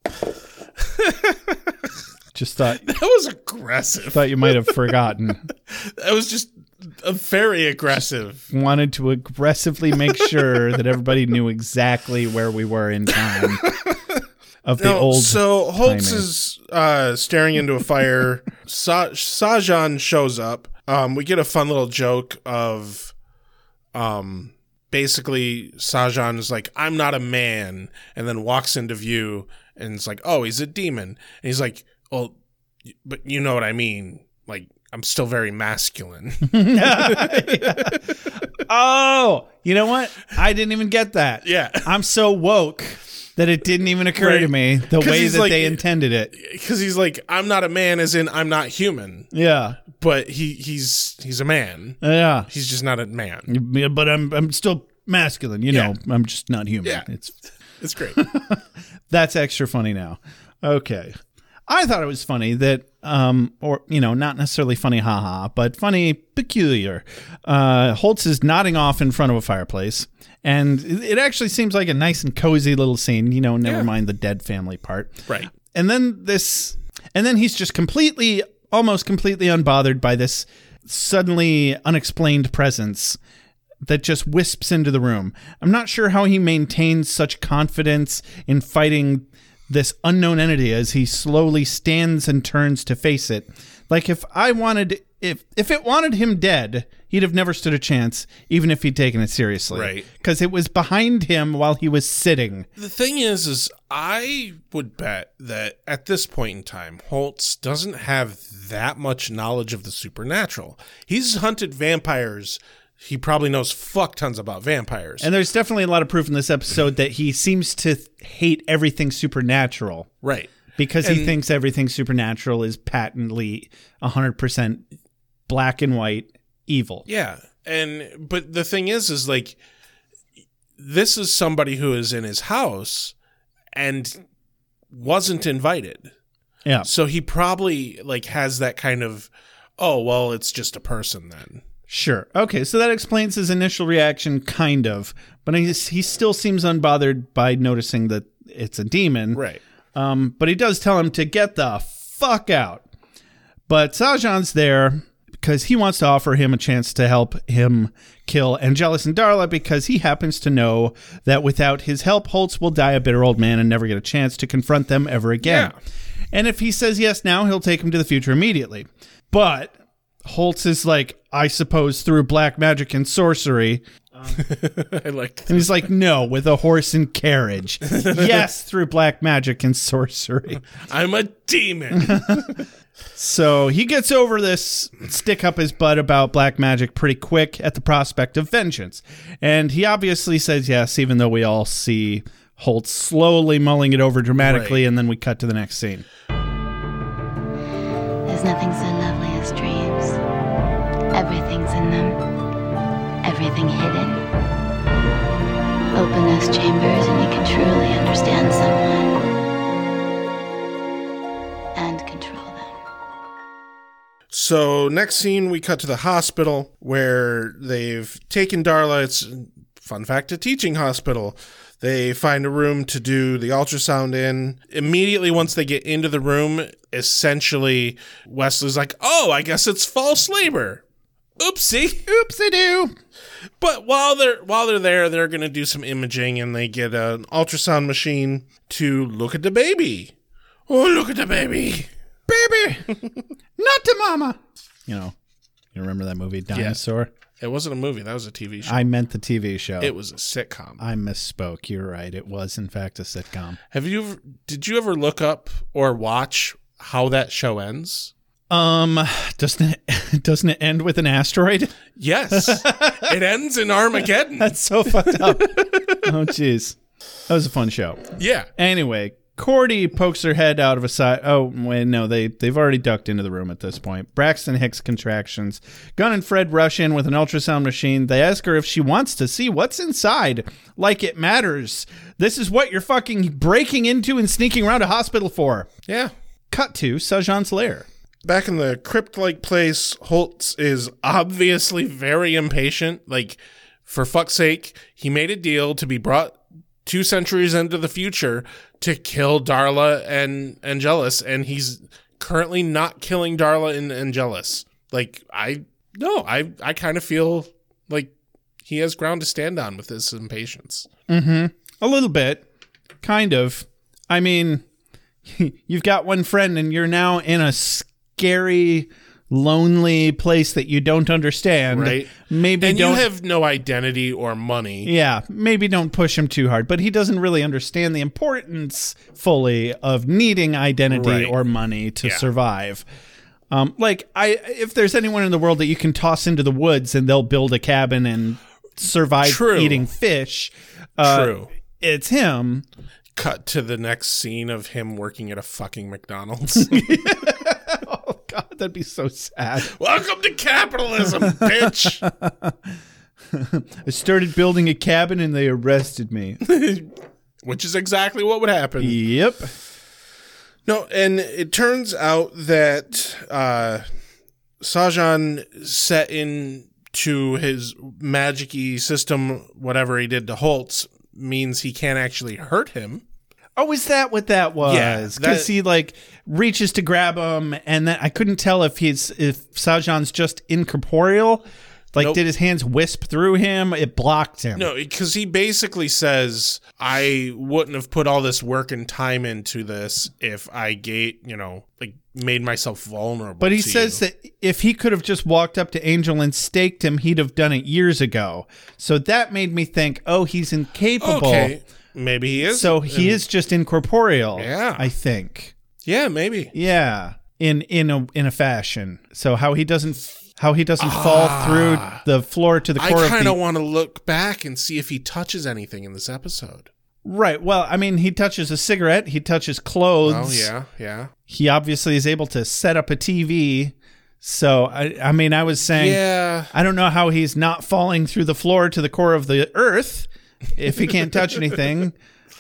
Just thought That was aggressive. thought you might have forgotten. That was just a very aggressive. Wanted to aggressively make sure that everybody knew exactly where we were in time of the No, old. so Holtz timing. is uh, staring into a fire. Sa- Sajan shows up. Um, we get a fun little joke of, um, basically Sajan is like, "I'm not a man," and then walks into view, and it's like, "Oh, he's a demon." And he's like, "Well, y- but you know what I mean? Like, I'm still very masculine." Oh, you know what? I didn't even get that. Yeah. I'm so woke that it didn't even occur Right. to me the 'Cause way he's that like- they intended it. Because he's like, I'm not a man, as in I'm not human, Yeah. but he he's he's a man. Yeah. He's just not a man. Yeah, but I'm I'm still masculine, you know. I'm just not human. Yeah. It's It's great. That's extra funny now. Okay. I thought it was funny that, um, or, you know, not necessarily funny, haha, but funny, peculiar. Uh, Holtz is nodding off in front of a fireplace, and it actually seems like a nice and cozy little scene, you know, never Yeah. mind the dead family part. Right. And then this, and then he's just completely, almost completely unbothered by this suddenly unexplained presence that just wisps into the room. I'm not sure how he maintains such confidence in fighting this unknown entity as he slowly stands and turns to face it. Like if I wanted, if if it wanted him dead, he'd have never stood a chance, even if he'd taken it seriously. Right. Because it was behind him while he was sitting. The thing is, is I would bet that at this point in time, Holtz doesn't have that much knowledge of the supernatural. He's hunted vampires. He probably knows fuck tons about vampires. And there's definitely a lot of proof in this episode that he seems to th- hate everything supernatural. right. Because he And- thinks everything supernatural is patently one hundred percent black and white evil. Yeah. And but the thing is is like this is somebody who is in his house and wasn't invited. Yeah. So he probably like has that kind of, oh, well, it's just a person then. Sure. Okay, so that explains his initial reaction, kind of. But he, he still seems unbothered by noticing that it's a demon. Right. Um, but he does tell him to get the fuck out. But Sajan's there because he wants to offer him a chance to help him kill Angelus and Darla, because he happens to know that without his help, Holtz will die a bitter old man and never get a chance to confront them ever again. Yeah. And if he says yes now, he'll take him to the future immediately. But Holtz is like, I suppose through black magic and sorcery. I like And he's like, no, with a horse and carriage. Yes, through black magic and sorcery. I'm a demon. So he gets over this stick up his butt about black magic pretty quick at the prospect of vengeance. And he obviously says yes, even though we all see Holtz slowly mulling it over dramatically, Right. and then we cut to the next scene. There's nothing so lovely as dreams. Everything's in them. Everything hidden. Open those chambers and you can truly understand someone. And control them. So next scene, we cut to the hospital where they've taken Darla. It's, fun fact, a teaching hospital. They find a room to do the ultrasound in. Immediately once they get into the room, essentially Wesley's like, oh, I guess it's false labor. Oopsie. Oopsie-doo. But while they're while they're there, they're going to do some imaging, and they get an ultrasound machine to look at the baby. Oh, look at the baby. Baby, not to mama. You know, you remember that movie, Dinosaur? It wasn't a movie. That was a T V show. I meant the T V show. It was a sitcom. I misspoke. You're right. It was, in fact, a sitcom. Have you ever, did you ever look up or watch how that show ends? Um, doesn't it, doesn't it end with an asteroid? Yes. It ends in Armageddon. That's so fucked up. Oh, jeez. That was a fun show. Yeah. Anyway, Cordy pokes her head out of a side. Oh, wait, no, they, they've already ducked into the room at this point. Braxton Hicks contractions. Gunn and Fred rush in with an ultrasound machine. They ask her if she wants to see what's inside. Like it matters. This is what you're fucking breaking into and sneaking around a hospital for. Yeah. Cut to Sajan's lair. Back in the crypt-like place, Holtz is obviously very impatient. Like, for fuck's sake, he made a deal to be brought two centuries into the future to kill Darla and Angelus, and he's currently not killing Darla and Angelus. Like, I, no, I, I kind of feel like he has ground to stand on with his impatience. Mm-hmm. A little bit. Kind of. I mean, you've got one friend and you're now in a scary, lonely place that you don't understand. Right. Maybe And don't you have no identity or money. Yeah, maybe don't push him too hard, but he doesn't really understand the importance fully of needing identity Right. or money to Yeah. survive. Um, like I, if there's anyone in the world that you can toss into the woods and they'll build a cabin and survive True. eating fish, uh, True. it's him. cut to the next scene of him working at a fucking McDonald's. Oh, God, that'd be so sad. Welcome to capitalism, bitch. I started building a cabin and they arrested me. Which is exactly what would happen. Yep. No, and it turns out that uh, Sajan set into his magic-y system, whatever he did to Holtz, means he can't actually hurt him. Oh, is that what that was? Yeah, Because that- he like reaches to grab him, and then I couldn't tell if he's if Sajan's just incorporeal. Like, Nope. did his hands wisp through him? It blocked him. No, because he basically says, I wouldn't have put all this work and time into this if I gave, you know, like made myself vulnerable. But he to says you. that if he could have just walked up to Angel and staked him, he'd have done it years ago. So that made me think, oh, he's incapable. Okay, maybe he is. So he And- is just incorporeal. Yeah. I think. Yeah, maybe. Yeah, in in a in a fashion. So how he doesn't how he doesn't fall through the floor to the I core of kind the of want to look back and see if he touches anything in this episode. right. Well, I mean, he touches a cigarette. He touches clothes. Oh, yeah, yeah. He obviously is able to set up a T V. So I I mean, I was saying. Yeah. I don't know how he's not falling through the floor to the core of the earth if he can't touch anything,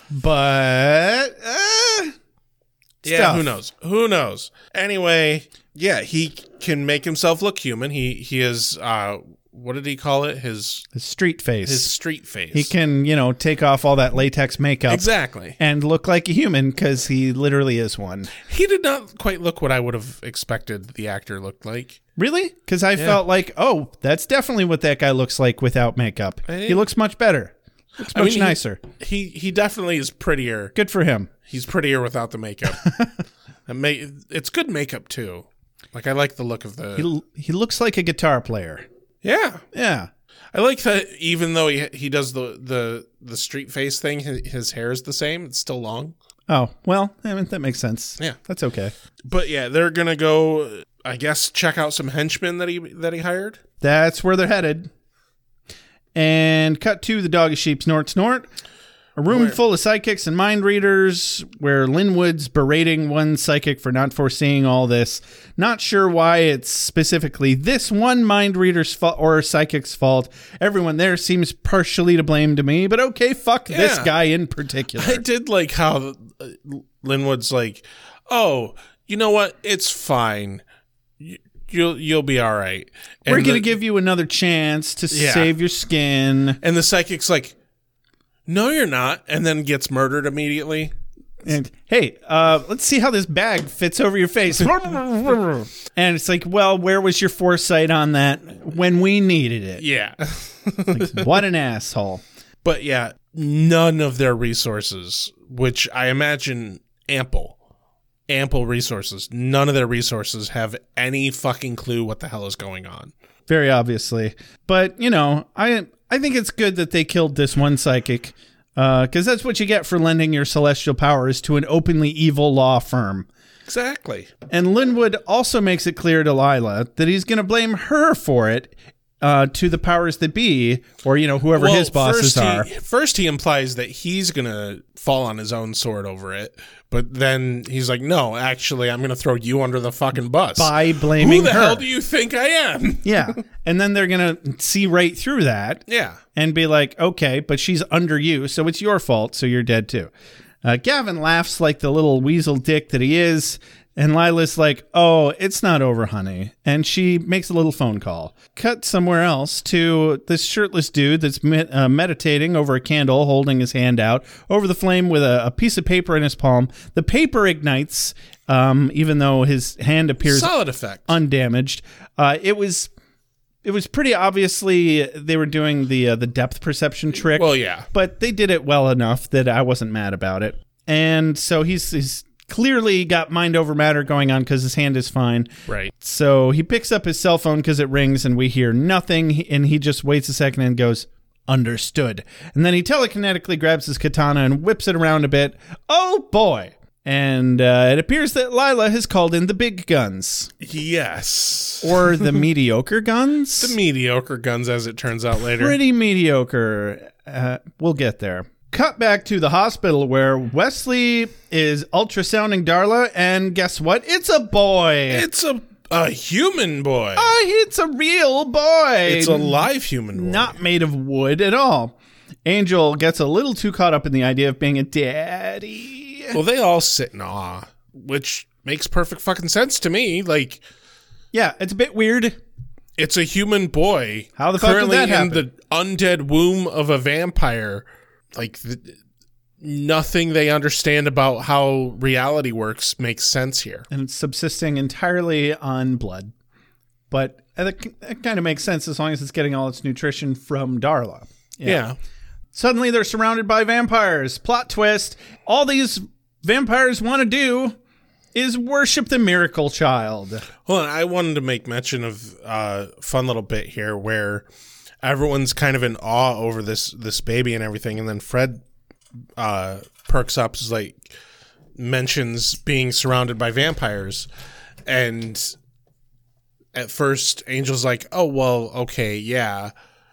but uh, Yeah, stuff. who knows? Who knows? Anyway, yeah, he can make himself look human. He he is uh what did he call it? His His street face. his street face. he can, you know, take off all that latex makeup Exactly. and look like a human because he literally is one. He did not quite look what I would have expected the actor looked like. Really? Because I felt like, oh, that's definitely what that guy looks like without makeup. I- He looks much better. Looks I much mean, he- nicer. He he definitely is prettier. Good for him. He's prettier without the makeup. And ma- it's good makeup too. Like I like the look of the He, he looks like a guitar player. Yeah. Yeah. I like that even though he he does the the the street face thing, his, his hair is the same. It's still long. Oh, well, I mean, that makes sense. Yeah. That's okay. But yeah, they're gonna go. I guess check out some henchmen that he that he hired. That's where they're headed. And cut to the dog sheep snort snort. A room Where- full of psychics and mind readers where Linwood's berating one psychic for not foreseeing all this. Not sure why it's specifically this one mind reader's fault or psychic's fault. Everyone there seems partially to blame to me, but okay, fuck this Yeah. guy in particular. I did like how uh, Linwood's like, oh, you know what? It's fine. You, you'll you'll be all right. And We're going to the- give you another chance to Yeah. save your skin. And the psychic's like, no, you're not, and then gets murdered immediately. And hey, uh, let's see how this bag fits over your face. And it's like, well, where was your foresight on that when we needed it? Yeah. Like, what an asshole. But yeah, none of their resources, which I imagine ample, ample resources, none of their resources have any fucking clue what the hell is going on. Very obviously. But, you know, I I think it's good that they killed this one psychic, because that's what you get for lending your celestial powers to an openly evil law firm. Exactly. And Linwood also makes it clear to Lila that he's going to blame her for it uh, to the powers that be, or, you know, whoever Well, his bosses first are. He, first, he implies that he's going to fall on his own sword over it. But then he's like, no, actually, I'm going to throw you under the fucking bus. By blaming Who the her. hell do you think I am? Yeah. And then they're going to see right through that Yeah. and be like, okay, but she's under you, so it's your fault, so you're dead too. Uh, Gavin laughs like the little weasel dick that he is. And Lila's like, oh, it's not over, honey. And she makes a little phone call. Cut somewhere else to this shirtless dude that's med- uh, meditating over a candle, holding his hand out over the flame with a, a piece of paper in his palm. The paper ignites, um, even though his hand appears Solid effect. undamaged. Uh, it was... It was pretty obviously they were doing the uh, the depth perception trick. Well, yeah. But they did it well enough that I wasn't mad about it. And so he's, he's clearly got mind over matter going on because his hand is fine. Right. So he picks up his cell phone because it rings and we hear nothing. And he just waits a second and goes, understood. And then he telekinetically grabs his katana and whips it around a bit. Oh, boy. And uh, it appears that Lila has called in the big guns. Yes. Or the mediocre guns? The mediocre guns, as it turns out later. Pretty mediocre. Uh, we'll get there. cut back to the hospital where Wesley is ultrasounding Darla, and guess what? It's a boy. It's a a human boy. Oh, it's a real boy. It's a live human boy. Not made of wood at all. Angel gets a little too caught up in the idea of being a daddy. Well, they all sit in awe, which makes perfect fucking sense to me. Like, yeah, it's a bit weird. It's a human boy. How the fuck did currently that happen? in the undead womb of a vampire. Like, the, nothing they understand about how reality works makes sense here. And it's subsisting entirely on blood. But it, it kind of makes sense as long as it's getting all its nutrition from Darla. Yeah. yeah. Suddenly they're surrounded by vampires. Plot twist. All these vampires want to do is worship the miracle child. Well, I wanted to make mention of a uh, fun little bit here where everyone's kind of in awe over this this baby and everything, and then Fred uh, perks up, is like mentions being surrounded by vampires, and at first Angel's like, "Oh well, okay, yeah,"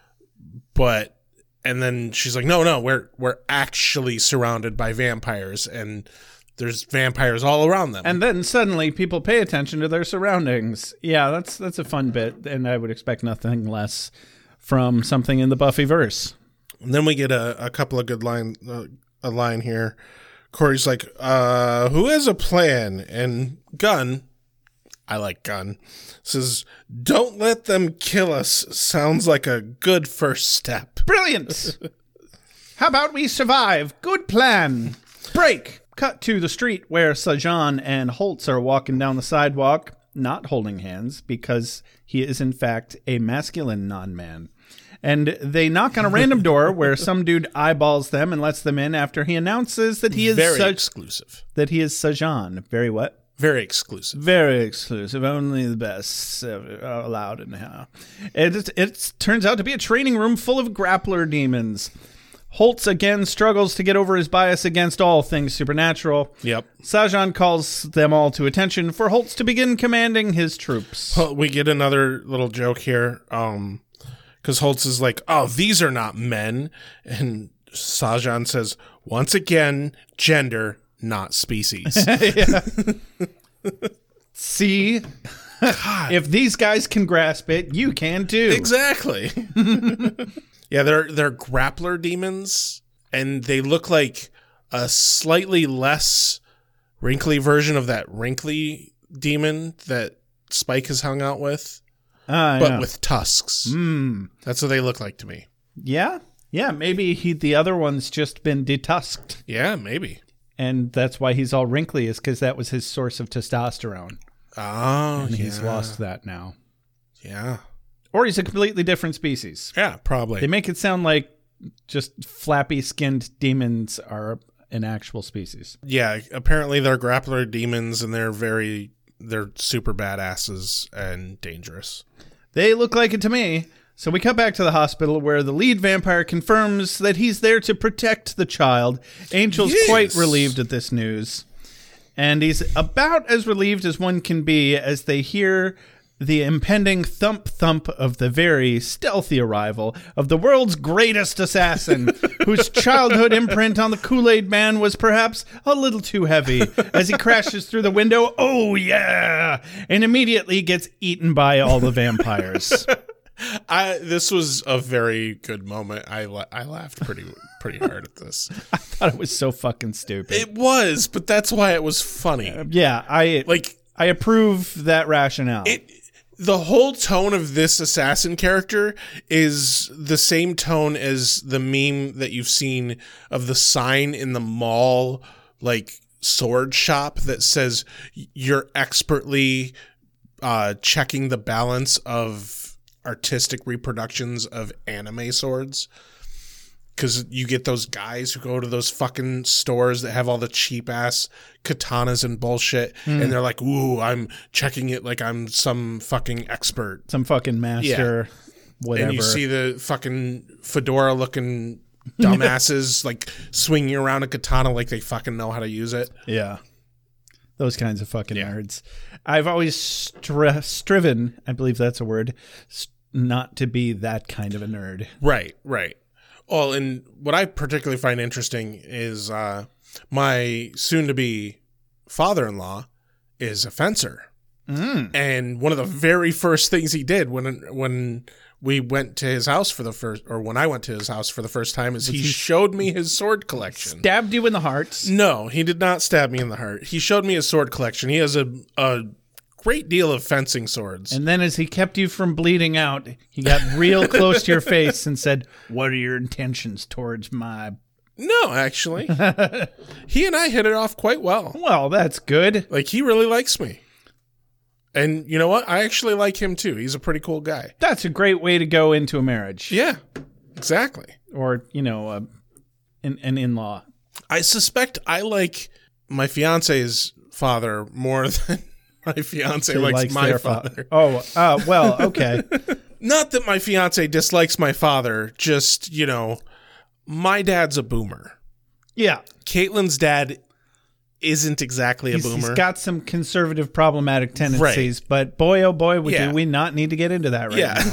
but and then she's like, "No, no, we're we're actually surrounded by vampires, and there's vampires all around them." And then suddenly people pay attention to their surroundings. Yeah, that's that's a fun bit, and I would expect nothing less from something in the Buffyverse. And then we get a, a couple of good line uh, a line here. Corey's like, uh, "Who has a plan?" And Gunn, I like Gunn, says, "Don't let them kill us." Sounds like a good first step. Brilliant. How about we survive? Good plan. Break. Cut to the street where Sajan and Holtz are walking down the sidewalk, not holding hands, because he is in fact a masculine non-man. And they knock on a random door where some dude eyeballs them and lets them in after he announces that he is very Sa- exclusive. That he is Sajan. Very what? Very exclusive. Very exclusive. Only the best are allowed in here. It, it turns out to be a training room full of grappler demons. Holtz again struggles to get over his bias against all things supernatural. Yep. Sajan calls them all to attention for Holtz to begin commanding his troops. Well, we get another little joke here. Um, because Holtz is like, "Oh, these are not men." And Sajan says, "Once again, gender, not species." See? God. If these guys can grasp it, you can too. Exactly. Yeah, they're they're grappler demons, and they look like a slightly less wrinkly version of that wrinkly demon that Spike has hung out with, uh, but yeah. with tusks. Mm. That's what they look like to me. Yeah, yeah. Maybe he the other one's just been detusked. Yeah, maybe. And that's why he's all wrinkly, is because that was his source of testosterone. Oh, and yeah. he's lost that now. Yeah. Or he's a completely different species. Yeah, probably. They make it sound like just flappy-skinned demons are an actual species. Yeah, apparently they're grappler demons, and they're very, they're super badasses and dangerous. They look like it to me. So we cut back to the hospital where the lead vampire confirms that he's there to protect the child. Angel's yes. quite relieved at this news. And he's about as relieved as one can be as they hear the impending thump-thump of the very stealthy arrival of the world's greatest assassin, whose childhood imprint on the Kool-Aid Man was perhaps a little too heavy, as he crashes through the window, oh yeah, and immediately gets eaten by all the vampires. I this was a very good moment. I la- I laughed pretty pretty hard at this. I thought it was so fucking stupid. It was, but that's why it was funny. Uh, yeah, I like I approve that rationale. It the whole tone of this assassin character is the same tone as the meme that you've seen of the sign in the mall, like sword shop, that says you're expertly uh, checking the balance of artistic reproductions of anime swords. Because you get those guys who go to those fucking stores that have all the cheap ass katanas and bullshit, mm. and they're like, "Ooh, I'm checking it like I'm some fucking expert, some fucking master, yeah. whatever." And you see the fucking fedora looking dumbasses like swinging around a katana like they fucking know how to use it. Yeah, those kinds of fucking yeah. nerds. I've always stri- striven, I believe that's a word, st- not to be that kind of a nerd. Right, right. Well, and what I particularly find interesting is uh, my soon-to-be father-in-law is a fencer. Mm. And one of the very first things he did when when we went to his house for the first, or when I went to his house for the first time, is he, he showed me his sword collection. Stabbed you in the heart? No, he did not stab me in the heart. He showed me his sword collection. He has a, a great deal of fencing swords. And then as he kept you from bleeding out, he got real close to your face and said, "What are your intentions towards my..." No, actually. He and I hit it off quite well. Well, that's good. Like, he really likes me. And you know what? I actually like him too. He's a pretty cool guy. That's a great way to go into a marriage. Yeah, exactly. Or, you know, uh, an, an in-law. I suspect I like my fiance's father more than my fiance He likes, likes my their father. father. Oh, uh, well, okay. Not that my fiance dislikes my father, just, you know, my dad's a boomer. Yeah. Caitlin's dad isn't exactly a He's, boomer. he's got some conservative problematic tendencies, right. But boy, oh boy, yeah. do we not need to get into that right yeah.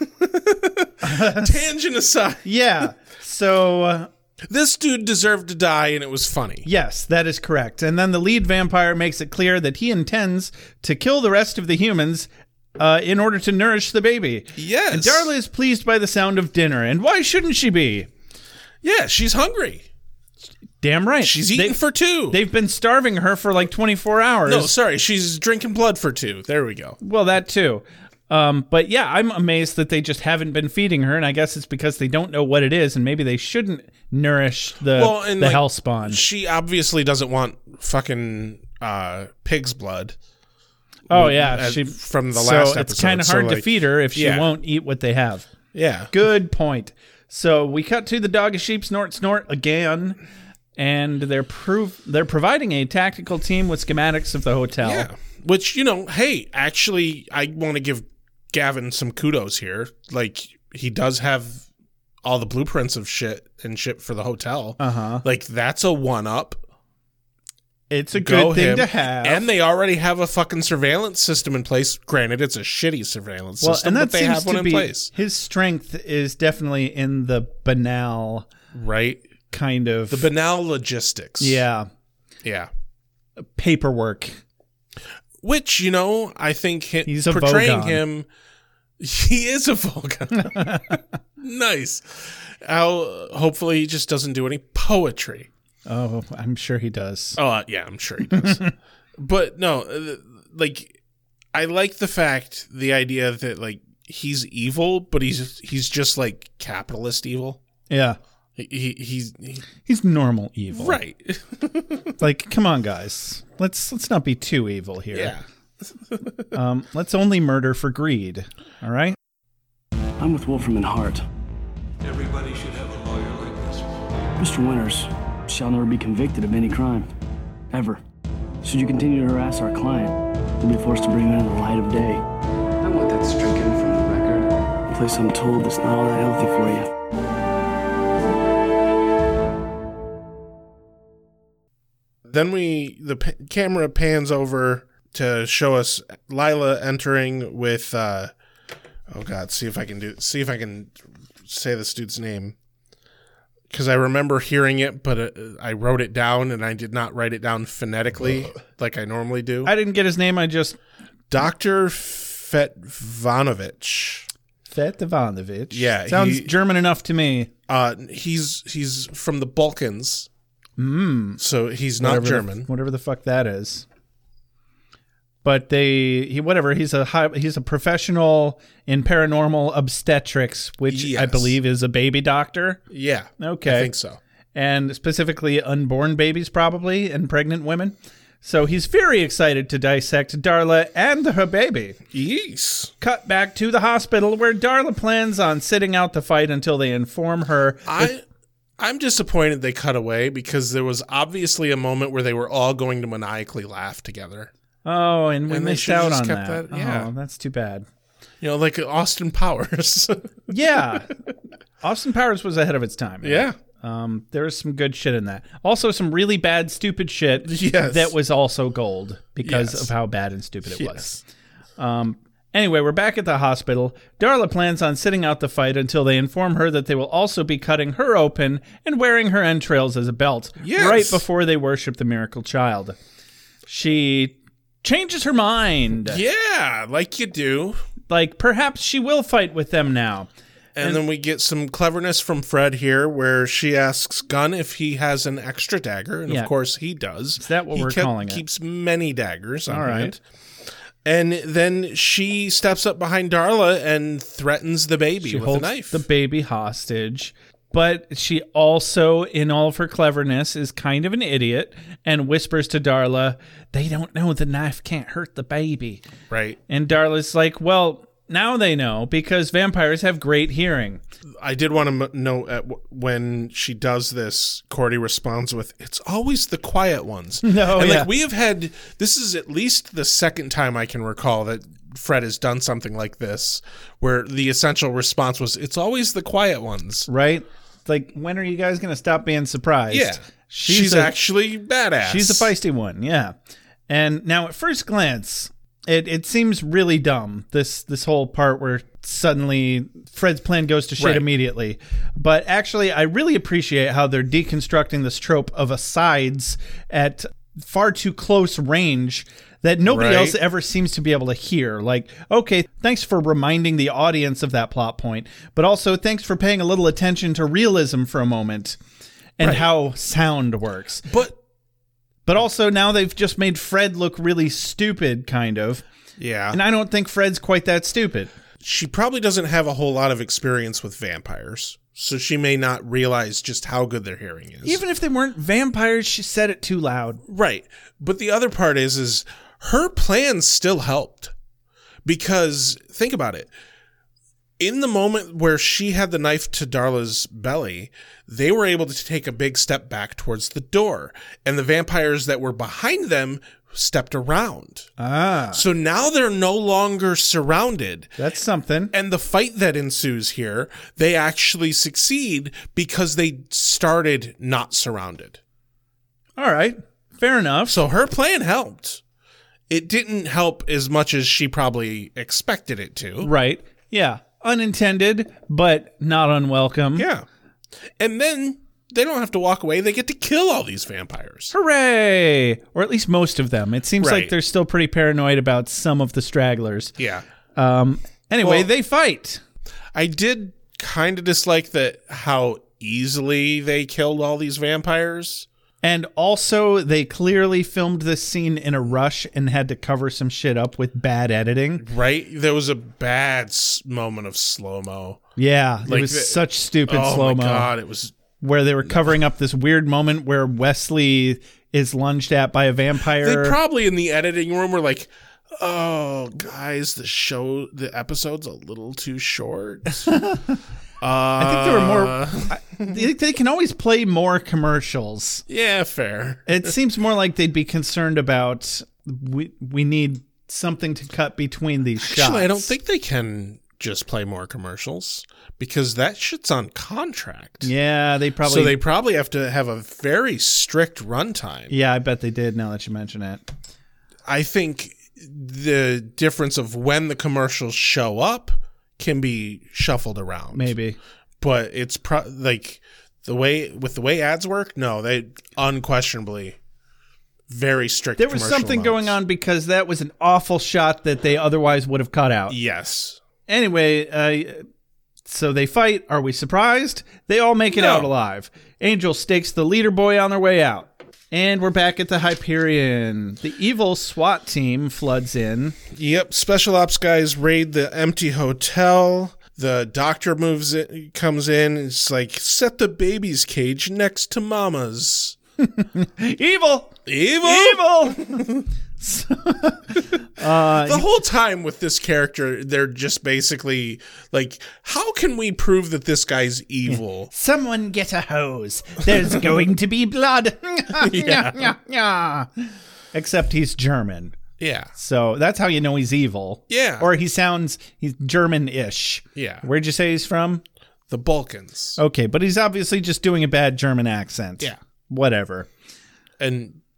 now. Tangent aside. Yeah. So... Uh, this dude deserved to die, and it was funny. Yes, that is correct. And then the lead vampire makes it clear that he intends to kill the rest of the humans uh, in order to nourish the baby. Yes. And Darla is pleased by the sound of dinner. And why shouldn't she be? Yeah, she's hungry. Damn right. She's eating they, for two. They've been starving her for like twenty-four hours. No, sorry. She's drinking blood for two. There we go. Well, that too. Um, but yeah, I'm amazed that they just haven't been feeding her, and I guess it's because they don't know what it is, and maybe they shouldn't nourish the well, and the like, hellspawn. She obviously doesn't want fucking uh, pig's blood. Oh yeah, uh, she, from the so last episode. It's kind of hard so, to like, feed her if she yeah. won't eat what they have. Yeah, good point. So we cut to the dog a sheep snort snort again, and they're prov- they're providing a tactical team with schematics of the hotel. Yeah, which you know, hey, actually, I want to give Gavin some kudos here. Like, he does have all the blueprints of shit and shit for the hotel. Uh-huh. Like, that's a one-up. It's a Go good thing him. to have. And they already have a fucking surveillance system in place. Granted, it's a shitty surveillance well, system, and that but they seems have one to in be, place. His strength is definitely in the banal... Right? Kind of... The banal logistics. Yeah. Yeah. Paperwork. Which, you know, I think hi- He's a portraying Vogon. him... He is a Vogon. Nice. How, hopefully he just doesn't do any poetry. Oh, I'm sure he does. Oh, uh, yeah, I'm sure he does. But no, uh, like, I like the fact, the idea that, like, he's evil, but he's he's just, like, capitalist evil. Yeah. He, he He's... He, he's normal evil. right. Like, come on, guys. Let's let's not be too evil here. Yeah. um, let's only murder for greed. All right? I'm with Wolfram and Hart. Everybody should have a lawyer like this. Mister Winters shall never be convicted of any crime. Ever. Should you continue to harass our client, we'll be forced to bring him into the light of day. I want that stricken from the record. A place I'm told that's not all that healthy for you. Then we... The p- camera pans over to show us Lila entering with... Uh, oh, God. See if I can do... See if I can say this dude's name. Because I remember hearing it, but uh, I wrote it down, and I did not write it down phonetically like I normally do. I didn't get his name. I just... Doctor Fetvanovic. Fetvanovic. Yeah, Sounds he- German enough to me. Uh, he's he's from the Balkans, Mm. so he's not Whatever German. The, whatever the fuck that is. But they... he whatever. He's a high, he's a professional in paranormal obstetrics, which I Yes. believe is a baby doctor. Yeah, Okay. I think so. And specifically unborn babies, probably, and pregnant women. So he's very excited to dissect Darla and her baby. Yes. Cut back to the hospital where Darla plans on sitting out the fight until they inform her. I I'm disappointed they cut away because there was obviously a moment where they were all going to maniacally laugh together. Oh, and we And they missed should've out just on kept that. that, yeah. Oh, that's too bad. You know, like Austin Powers. Yeah. Austin Powers was ahead of its time. man. Yeah. Um, there was some good shit in that. Also, some really bad, stupid shit Yes. that was also gold because Yes. of how bad and stupid it was. Yes. Um, Anyway, we're back at the hospital. Darla plans on sitting out the fight until they inform her that they will also be cutting her open and wearing her entrails as a belt Yes. right before they worship the miracle child. She changes her mind. Yeah, like you do. Like, perhaps she will fight with them now. And, and then we get some cleverness from Fred here, where she asks Gunn if he has an extra dagger, and Yeah. of course he does. Is that what he we're kept, calling it? Keeps many daggers on All right. hand. And then she steps up behind Darla and threatens the baby She with holds a knife. the baby hostage. But she also, in all of her cleverness, is kind of an idiot and whispers to Darla, they don't know the knife can't hurt the baby. Right. And Darla's like, well, now they know because vampires have great hearing. I did want to m- note at w- when she does this, Cordy responds with, "It's always the quiet ones." No, and yeah. like we have had, this is at least the second time I can recall that Fred has done something like this, where the essential response was, "It's always the quiet ones." Right? Like, when are you guys going to stop being surprised? Yeah, she's, a- actually badass. She's a feisty one, yeah. And now at first glance, it, it seems really dumb, this this whole part where suddenly Fred's plan goes to shit Right. immediately. But actually, I really appreciate how they're deconstructing this trope of asides at far too close range that nobody Right. else ever seems to be able to hear. Like, okay, thanks for reminding the audience of that plot point, but also thanks for paying a little attention to realism for a moment and Right. how sound works. But But also now they've just made Fred look really stupid, kind of. yeah, And I don't think Fred's quite that stupid. she probably doesn't have a whole lot of experience with vampires, so she may not realize just how good their hearing is. Even if they weren't vampires, she said it too loud. Right. But the other part is, is her plan still helped. Because think about it. In the moment where she had the knife to Darla's belly, they were able to take a big step back towards the door. And the vampires that were behind them stepped around. Ah, So now they're no longer surrounded. that's something. And the fight that ensues here, they actually succeed because they started not surrounded. All right, fair enough. So her plan helped. It didn't help as much as she probably expected it to. Right, yeah. Unintended, but not unwelcome. Yeah. And then they don't have to walk away. They get to kill all these vampires. Hooray! Or at least most of them. It seems Right. like they're still pretty paranoid about some of the stragglers. Yeah. Um. Anyway, Well- they fight. I did kind of dislike that how easily they killed all these vampires. And also, they clearly filmed this scene in a rush and had to cover some shit up with bad editing. Right? There was a bad s- moment of slow-mo. Yeah, it Like was the- such stupid Oh slow-mo. my God, it was... Where they were covering up this weird moment where Wesley is lunged at by a vampire. They probably in the editing room were like, "Oh, guys, the show, the episode's a little too short." uh, I think there were more. I, they, they can always play more commercials. Yeah, fair. It seems more like they'd be concerned about we we need something to cut between these shots. Actually, I don't think they can just play more commercials because that shit's on contract. Yeah, they probably. So they probably have to have a very strict runtime. Yeah, I bet they did. Now that you mention it, I think the difference of when the commercials show up can be shuffled around. maybe. But it's pro- like the way with the way ads work. No, they unquestionably very strict. There was commercial something amounts. going on because that was an awful shot that they otherwise would have cut out. Yes. Anyway, uh, so they fight. Are we surprised? They all make it No. out alive. Angel stakes the leader boy on their way out. And we're back at the Hyperion. The evil SWAT team floods in. Yep. Special ops guys raid the empty hotel. The doctor moves in, comes in. It's like, set the baby's cage next to Mama's. Evil! Evil. Evil! The whole time with this character, they're just basically like, how can we prove that this guy's evil? Someone get a hose. There's going to be blood. Yeah. Except he's German. Yeah. So that's how you know he's evil. Yeah. Or he sounds, he's German-ish. Yeah. Where'd you say he's from? The Balkans. Okay, but he's obviously just doing a bad German accent. Yeah. Whatever. And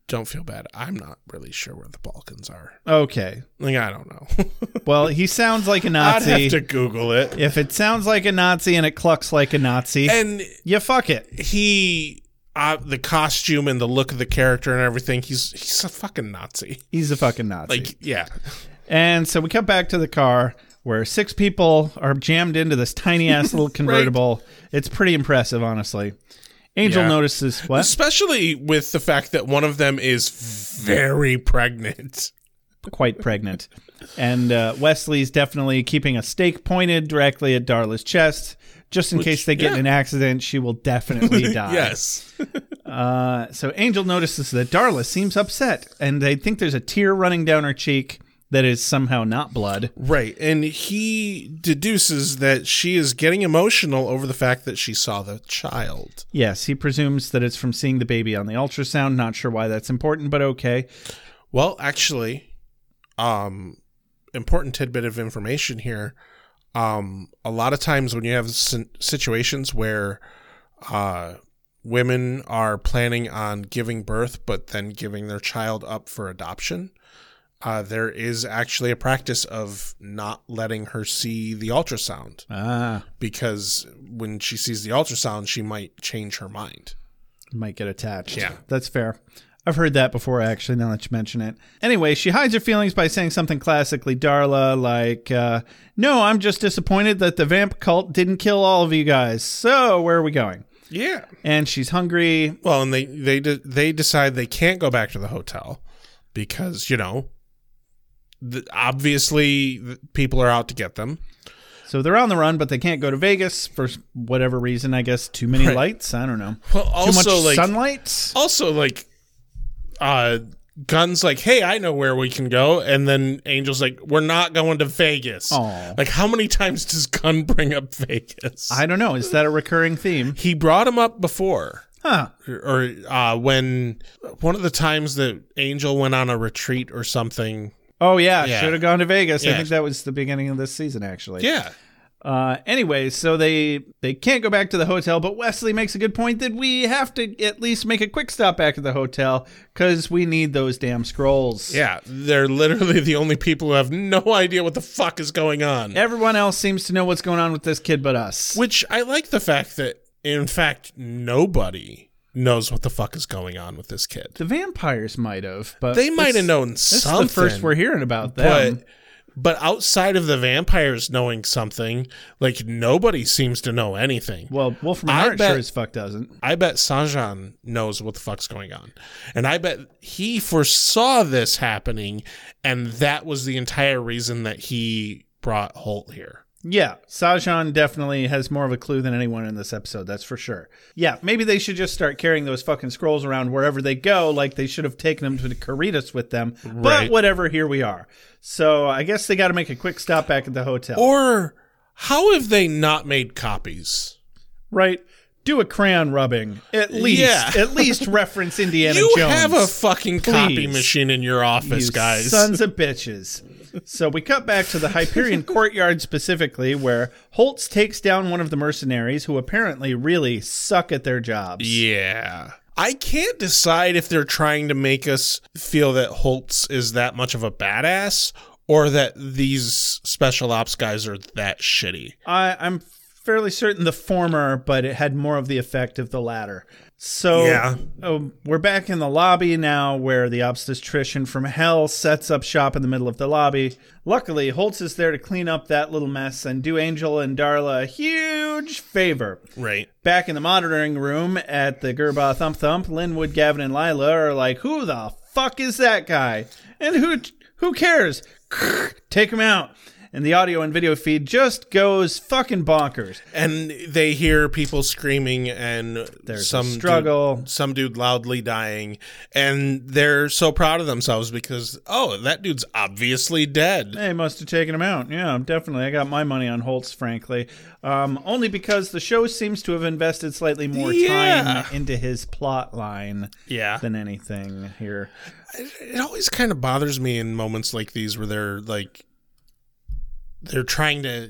don't feel bad. I'm not really sure where the Balkans are. Okay. Like, I don't know. Well, he sounds like a Nazi. I'd have to Google it. If it sounds like a Nazi and it clucks like a Nazi, And you fuck it. he, uh, the costume and the look of the character and everything, he's he's a fucking Nazi. He's a fucking Nazi. Like, yeah. And so we come back to the car where six people are jammed into this tiny ass little convertible. Right. It's pretty impressive, honestly. Angel Yeah. notices what? Especially with the fact that one of them is very pregnant. Quite pregnant. And uh, Wesley's definitely keeping a stake pointed directly at Darla's chest. Just in Which, case they get yeah. in an accident, she will definitely die. Yes. Uh, so Angel notices that Darla seems upset, and they think there's a tear running down her cheek that is somehow not blood. Right. And he deduces that she is getting emotional over the fact that she saw the child. Yes, he presumes that it's from seeing the baby on the ultrasound. Not sure why that's important, but okay. Well, actually, um, important tidbit of information here. Um, a lot of times when you have sin- situations where uh, women are planning on giving birth, but then giving their child up for adoption, uh, there is actually a practice of not letting her see the ultrasound. Ah, Because when she sees the ultrasound, she might change her mind. might get attached. Yeah. That's fair. I've heard that before, actually, now that you mention it. Anyway, she hides her feelings by saying something classically Darla, like, uh, no, I'm just disappointed that the vamp cult didn't kill all of you guys. So, where are we going? Yeah. And she's hungry. Well, and they they de- they decide they can't go back to the hotel because, you know, the, obviously the people are out to get them. So they're on the run, but they can't go to Vegas for whatever reason. I guess too many Right. lights. I don't know. Well, also, too much like, sunlight. Also, like, uh, Gunn's like, hey, I know where we can go. And then Angel's like, we're not going to Vegas. Aw. Like, how many times does Gunn bring up Vegas? I don't know. Is that a recurring theme? He brought him up before. Huh. Or uh, when one of the times that Angel went on a retreat or something. Oh, yeah. Yeah. Should have gone to Vegas. I Yeah. think that was the beginning of this season, actually. Yeah. Uh, anyway, so they they can't go back to the hotel, but Wesley makes a good point that we have to at least make a quick stop back at the hotel because we need those damn scrolls. Yeah. They're literally the only people who have no idea what the fuck is going on. Everyone else seems to know what's going on with this kid but us. Which I like the fact that, in fact, nobody knows what the fuck is going on with this kid. The vampires might have, but They might have this- known This is something. the first we're hearing about them. But but outside of the vampires knowing something, like, nobody seems to know anything. Well, Wolfram I Hart bet- sure as fuck doesn't. I bet Sanjan knows what the fuck's going on. And I bet he foresaw this happening, and that was the entire reason that he brought Holt here. Yeah, Sajan definitely has more of a clue than anyone in this episode, that's for sure. Yeah, maybe they should just start carrying those fucking scrolls around wherever they go, like they should have taken them to the Caritas with them. But Right. whatever, here we are. So I guess they got to make a quick stop back at the hotel. Or how have they not made copies? right? Do a crayon rubbing. At least, Yeah. at least reference Indiana You Jones. have a fucking copy Please. machine in your office, You guys. Sons of bitches. So we cut back to the Hyperion courtyard specifically, where Holtz takes down one of the mercenaries who apparently really suck at their jobs. Yeah. I can't decide if they're trying to make us feel that Holtz is that much of a badass or that these special ops guys are that shitty. I, I'm fairly certain the former, but it had more of the effect of the latter. So Yeah. oh, we're back in the lobby now where the obstetrician from hell sets up shop in the middle of the lobby. Luckily, Holtz is there to clean up that little mess and do Angel and Darla a huge favor. Right. Back in the monitoring room at the Gerba Thump Thump, Linwood, Gavin, and Lila are like, who the fuck is that guy? And who who cares? Take him out. And the audio and video feed just goes fucking bonkers. And they hear people screaming and There's a some struggle. dude, some dude loudly dying, and they're so proud of themselves because, oh, that dude's obviously dead. They must have taken him out. Yeah, definitely. I got my money on Holtz, frankly. Um, only because the show seems to have invested slightly more Yeah. time into his plot line Yeah. than anything here. It always kind of bothers me in moments like these where they're like, they're trying to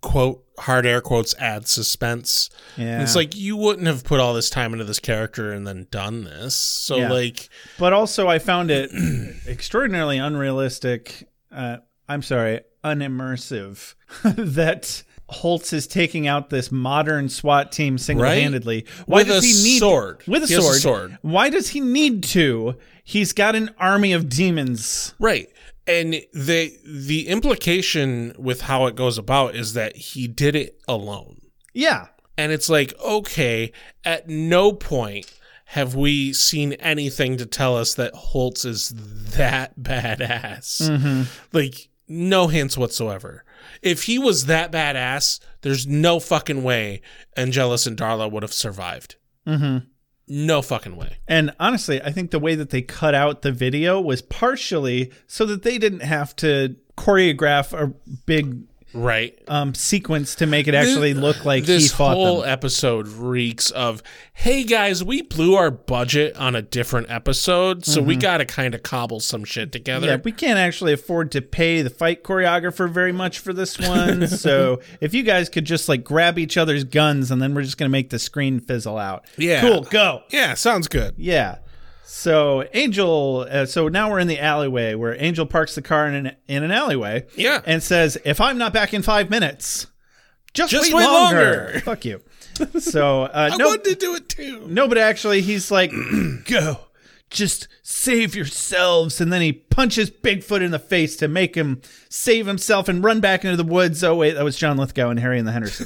quote, hard air quotes, add suspense. Yeah. And it's like, you wouldn't have put all this time into this character and then done this. So, Yeah. like... But also, I found it extraordinarily unrealistic. Uh, I'm sorry, unimmersive. That Holtz is taking out this modern SWAT team single-handedly. Why With does a he need sword. With a He has sword. a sword. Why does he need to? He's got an army of demons. Right. And the the implication with how it goes about is that he did it alone. Yeah. And it's like, okay, at no point have we seen anything to tell us that Holtz is that badass. Mm-hmm. Like, no hints whatsoever. If he was that badass, there's no fucking way Angelus and Darla would have survived. Mm-hmm. No fucking way. And honestly, I think the way that they cut out the video was partially so that they didn't have to choreograph a big right um, sequence to make it actually This- look like this he fought whole them. episode reeks of, hey guys, we blew our budget on a different episode, so we got to kind of cobble some shit together. Yeah, we can't actually afford to pay the fight choreographer very much for this one. So if you guys could just like grab each other's guns and then we're just going to make the screen fizzle out. Yeah. Cool, go. Yeah, sounds good. Yeah. So Angel, uh, so now we're in the alleyway where Angel parks the car in an, in an alleyway. Yeah. And says, if I'm not back in five minutes, just, Just wait, wait longer. longer. Fuck you. So, uh, I no, wanted to do it too. no, but actually he's like, go, just save yourselves. And then he punches Bigfoot in the face to make him save himself and run back into the woods. Oh, wait, that was John Lithgow and Harry and the Hendersons.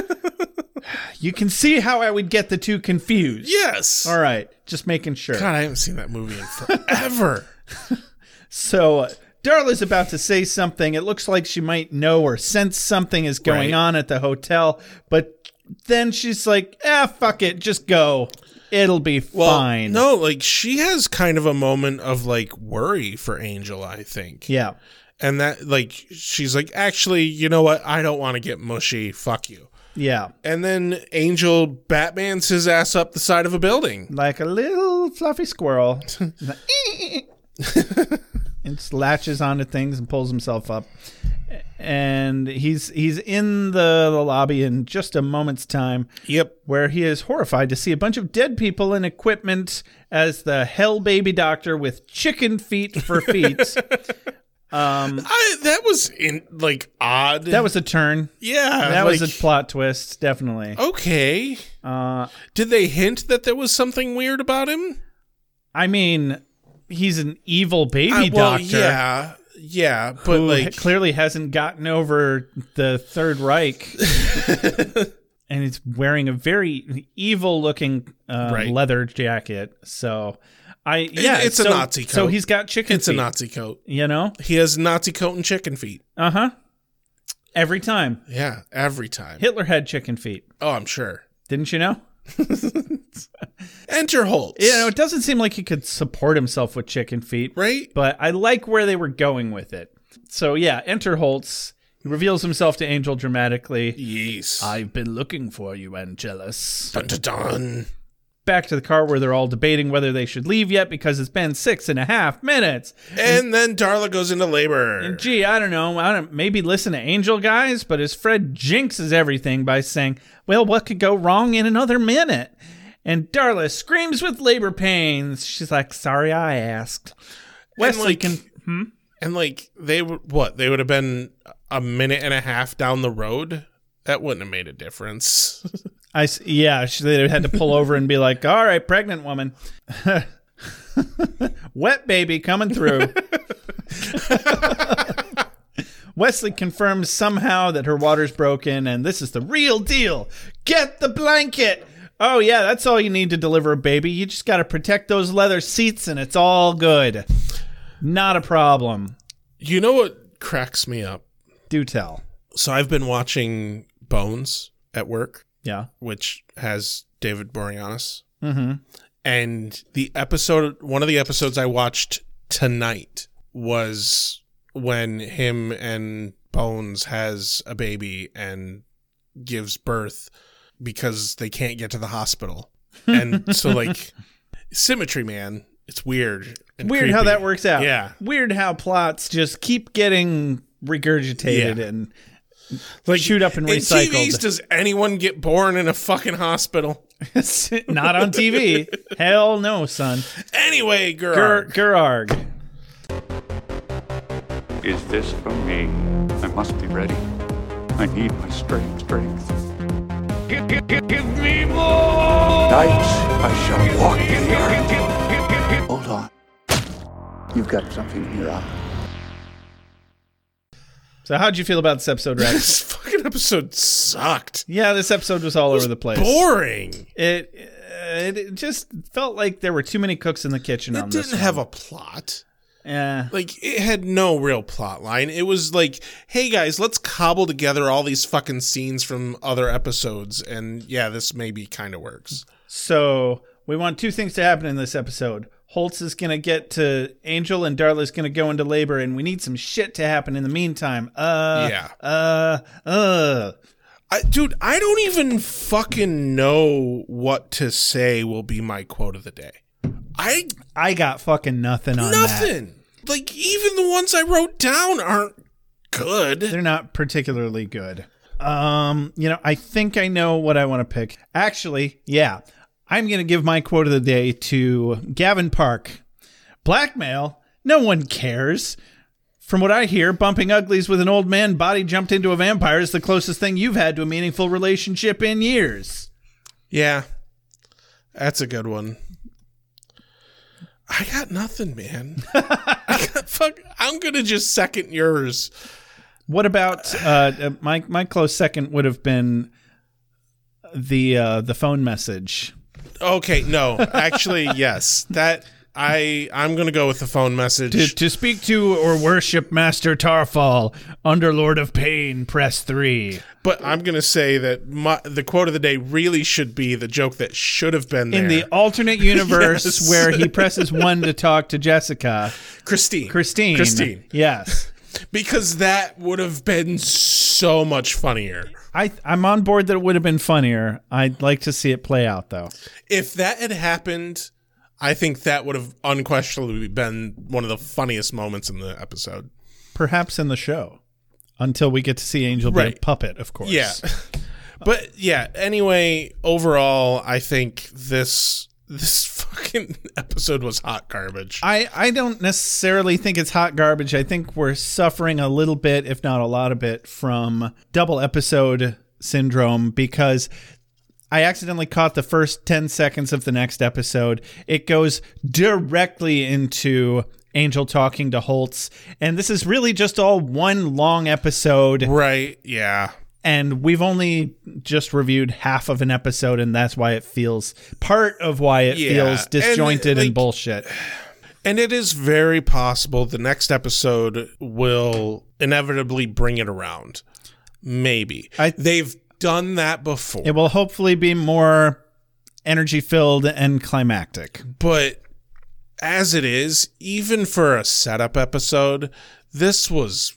You can see how I would get the two confused. Yes. All right. Just making sure. God, I haven't seen that movie in forever. So uh, Darla's about to say something. It looks like she might know or sense something is going Right. on at the hotel. But then she's like, ah, fuck it. Just go. It'll be Well, fine. no, like she has kind of a moment of like worry for Angel, I think. Yeah. And that, like, she's like, actually, you know what? I don't want to get mushy. Fuck you. Yeah. And then Angel Batmans his ass up the side of a building. Like a little fluffy squirrel. He's like, and just latches onto things and pulls himself up. And he's he's in the, the lobby in just a moment's time. Yep. Where he is horrified to see a bunch of dead people and equipment as the hell baby doctor with chicken feet for feet. um, I, that was in like odd. that was a turn. yeah. That was like, a plot twist, definitely. okay. Uh, Did they hint that there was something weird about him? I mean, he's an evil baby I- well, doctor. yeah, yeah, but who like clearly hasn't gotten over the Third Reich. And he's wearing a very evil looking uh, Right. leather jacket. So I yeah, it's a so, Nazi So coat. he's got chicken it's feet, a Nazi coat. you know? He has Nazi coat and chicken feet. Uh-huh. Every time. Yeah, every time. Hitler had chicken feet. Oh, I'm sure. Didn't you know? Enter Holtz. You know, it doesn't seem like he could support himself with chicken feet. Right? But I like where they were going with it. So yeah, enter Holtz. He reveals himself to Angel dramatically. Yes. I've been looking for you, Angelus. Dun, dun, dun. Back to the car where they're all debating whether they should leave yet because it's been six and a half minutes. And then Darla goes into labor. And gee, I don't know. I don't maybe listen to Angel guys, but as Fred jinxes everything by saying, well, what could go wrong in another minute? And Darla screams with labor pains. She's like, sorry I asked. Wesley like- can... Hmm? And like they would what? They would have been a minute and a half down the road. That wouldn't have made a difference. I, s- yeah, she, they had to pull over and be like, all right, pregnant woman. Wet baby coming through. Wesley confirms somehow that her water's broken and this is the real deal. Get the blanket. Oh, yeah, that's all you need to deliver a baby. You just got to protect those leather seats and it's all good. Not a problem. You know what cracks me up? Do tell. So I've been watching Bones at work, Yeah. which has David Boreanaz. Mm-hmm. And the episode, one of the episodes I watched tonight was when him and Bones has a baby and gives birth because they can't get to the hospital. And so like symmetry, man, it's weird. and Weird how creepy. that works out. Yeah. Weird how plots just keep getting regurgitated Yeah. and like chewed up and in recycled. T Vs, does anyone get born in a fucking hospital? Not on T V. Hell no, son. Anyway, Gur- Gerard. Gerarg. Is this for me? I must be ready. I need my strength, strength. Give, give, give, give me more! Night, I shall walk the earth. Hold on. You've got something in your eye. So how'd you feel about this episode, Rex? This fucking episode sucked. Yeah, this episode was all over the place. Boring. It, it it just felt like there were too many cooks in the kitchen on It this didn't one. have a plot. Yeah. Like, it had no real plot line. It was like, hey guys, let's cobble together all these fucking scenes from other episodes. And yeah, this maybe kind of works. So we want two things to happen in this episode. Holtz is going to get to Angel and Darla's going to go into labor, and we need some shit to happen in the meantime. Uh, Yeah. Uh, uh. I, dude, I don't even fucking know what to say will be my quote of the day. I I got fucking nothing on that. Nothing. Like, even the ones I wrote down aren't good. They're not particularly good. Um, you know, I think I know what I want to pick. Actually, yeah. I'm going to give my quote of the day to Gavin Park. Blackmail? No one cares. From what I hear, bumping uglies with an old man body jumped into a vampire is the closest thing you've had to a meaningful relationship in years. Yeah. That's a good one. I got nothing, man. I got fuck. I'm gonna just second yours. What about uh, my my close second would have been the uh, the phone message. Okay, no, actually, yes. That I I'm gonna go with the phone message. To, to speak to or worship Master Tarfall, Underlord of Pain, press three. But I'm gonna say that my, the quote of the day really should be the joke that should have been there In the alternate universe Yes. where he presses one to talk to Jessica. Christine. Christine. Christine. Yes. Because that would have been so much funnier. I, I'm on board that it would have been funnier. I'd like to see it play out, though. If that had happened, I think that would have unquestionably been one of the funniest moments in the episode. Perhaps in the show. Until we get to see Angel be a Right. puppet, of course. Yeah. But yeah, anyway, overall, I think this this fucking episode was hot garbage. I, I don't necessarily think it's hot garbage. I think we're suffering a little bit, if not a lot of it, from double episode syndrome because I accidentally caught the first ten seconds of the next episode. It goes directly into Angel talking to Holtz, and this is really just all one long episode. Right, yeah. And we've only just reviewed half of an episode, and that's why it feels part of why it Yeah, feels disjointed and, and, like, bullshit. And it is very possible the next episode will inevitably bring it around. Maybe. I- They've done that before. It will hopefully be more energy filled and climactic. But as it is, even for a setup episode, this was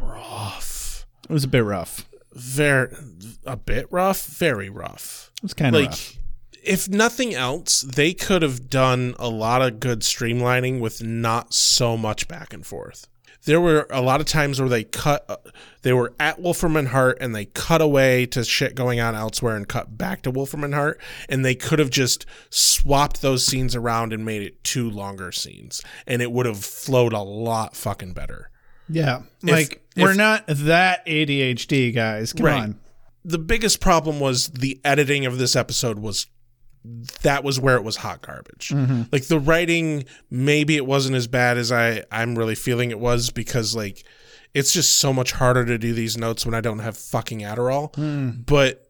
rough. It was a bit rough. Very, a bit rough, very rough. It was kind of Like, rough. if nothing else, they could have done a lot of good streamlining with not so much back and forth. There were a lot of times where they cut, they were at Wolfram and Hart and they cut away to shit going on elsewhere and cut back to Wolfram and Hart. And they could have just swapped those scenes around and made it two longer scenes. And it would have flowed a lot fucking better. Yeah. If- Like, we're if- not that A D H D, guys. Come Right. on. The biggest problem was the editing of this episode was that was where it was hot garbage. Like the writing, maybe it wasn't as bad as I, I'm really feeling it was because like it's just so much harder to do these notes when I don't have fucking Adderall. But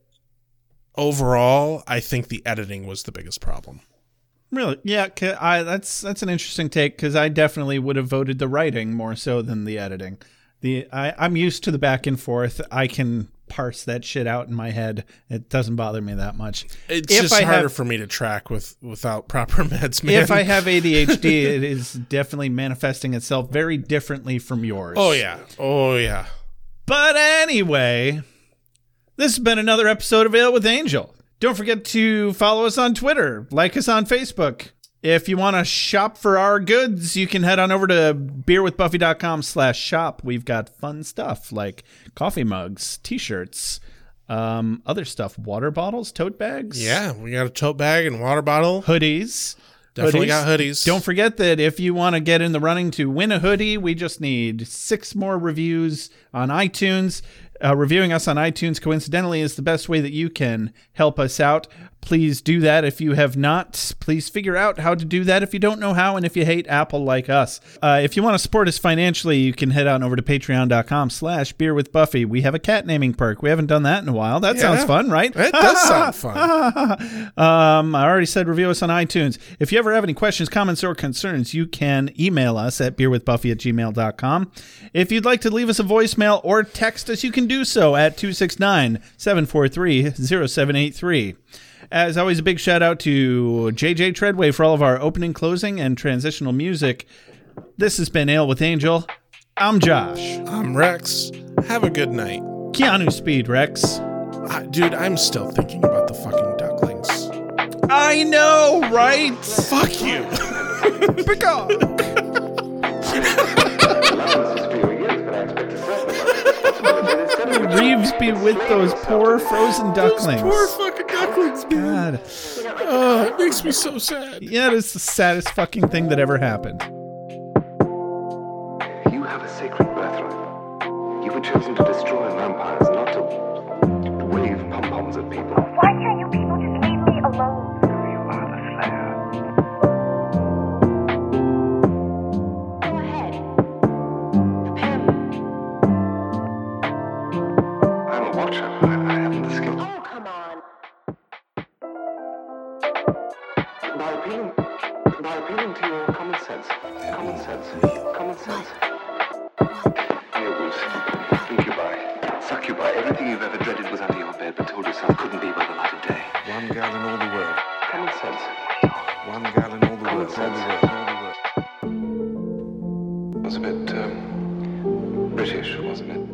overall, I think the editing was the biggest problem. Really? Yeah, 'ca- I, that's that's an interesting take because I definitely would have voted the writing more so than the editing. The I, I'm used to the back and forth. I can parse that shit out in my head. It doesn't bother me that much. It's If just I harder have- for me to track with without proper meds, man. If I have A D H D, it is definitely manifesting itself very differently from yours. Oh yeah. Oh yeah. But anyway, this has been another episode of Ale with Angel. Don't forget to follow us on Twitter, like us on Facebook. If you want to shop for our goods, you can head on over to beerwithbuffy.com slash shop. We've got fun stuff like coffee mugs, t-shirts, um, other stuff, water bottles, tote bags. Yeah, we got a tote bag and water bottle. Hoodies. Definitely hoodies. got hoodies. Don't forget that if you want to get in the running to win a hoodie, we just need six more reviews on iTunes. Uh, reviewing us on iTunes, coincidentally, is the best way that you can help us out. Please do that. If you have not, please figure out how to do that if you don't know how and if you hate Apple like us. Uh, if you want to support us financially, you can head on over to patreon.com slash beer with Buffy. We have a cat naming perk. We haven't done that in a while. That Yeah. sounds fun, right? It does sound fun. um, I already said review us on iTunes. If you ever have any questions, comments, or concerns, you can email us at beerwithbuffy at gmail dot com. If you'd like to leave us a voicemail or text us, you can do so at two six nine, seven four three, zero seven eight three. As always, a big shout out to J J Treadway for all of our opening, closing, and transitional music. This has been Ale with Angel. I'm Josh. I'm Rex. Have a good night. Keanu Speed, Rex. Uh, dude, I'm still thinking about the fucking ducklings. I know, right? Fuck you. Peacock. Reeves be with those poor frozen ducklings. Poor fucking ducklings, man. God. Oh, it makes me so sad. Yeah, it's the saddest fucking thing that ever happened. You have a sacred birthright. You were chosen to destroy vampires, not to wave pom-poms at people. Why can't you people just leave me alone? You are the Slayer. Go ahead. Prepare me. I'm a watcher. I, I haven't the skill. Oh, come on. By appealing, by appealing to your common sense. Common sense. Common sense. Werewolves, incubi, succubi, everything you've ever dreaded was under your bed but told yourself couldn't be by the light of day. One gal in all the world. Common sense. One gal in all the Common world. sense. It was a bit, um, British, wasn't it?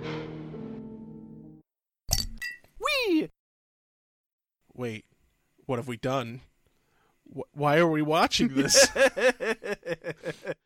Wait, what have we done? Wh- Why are we watching this?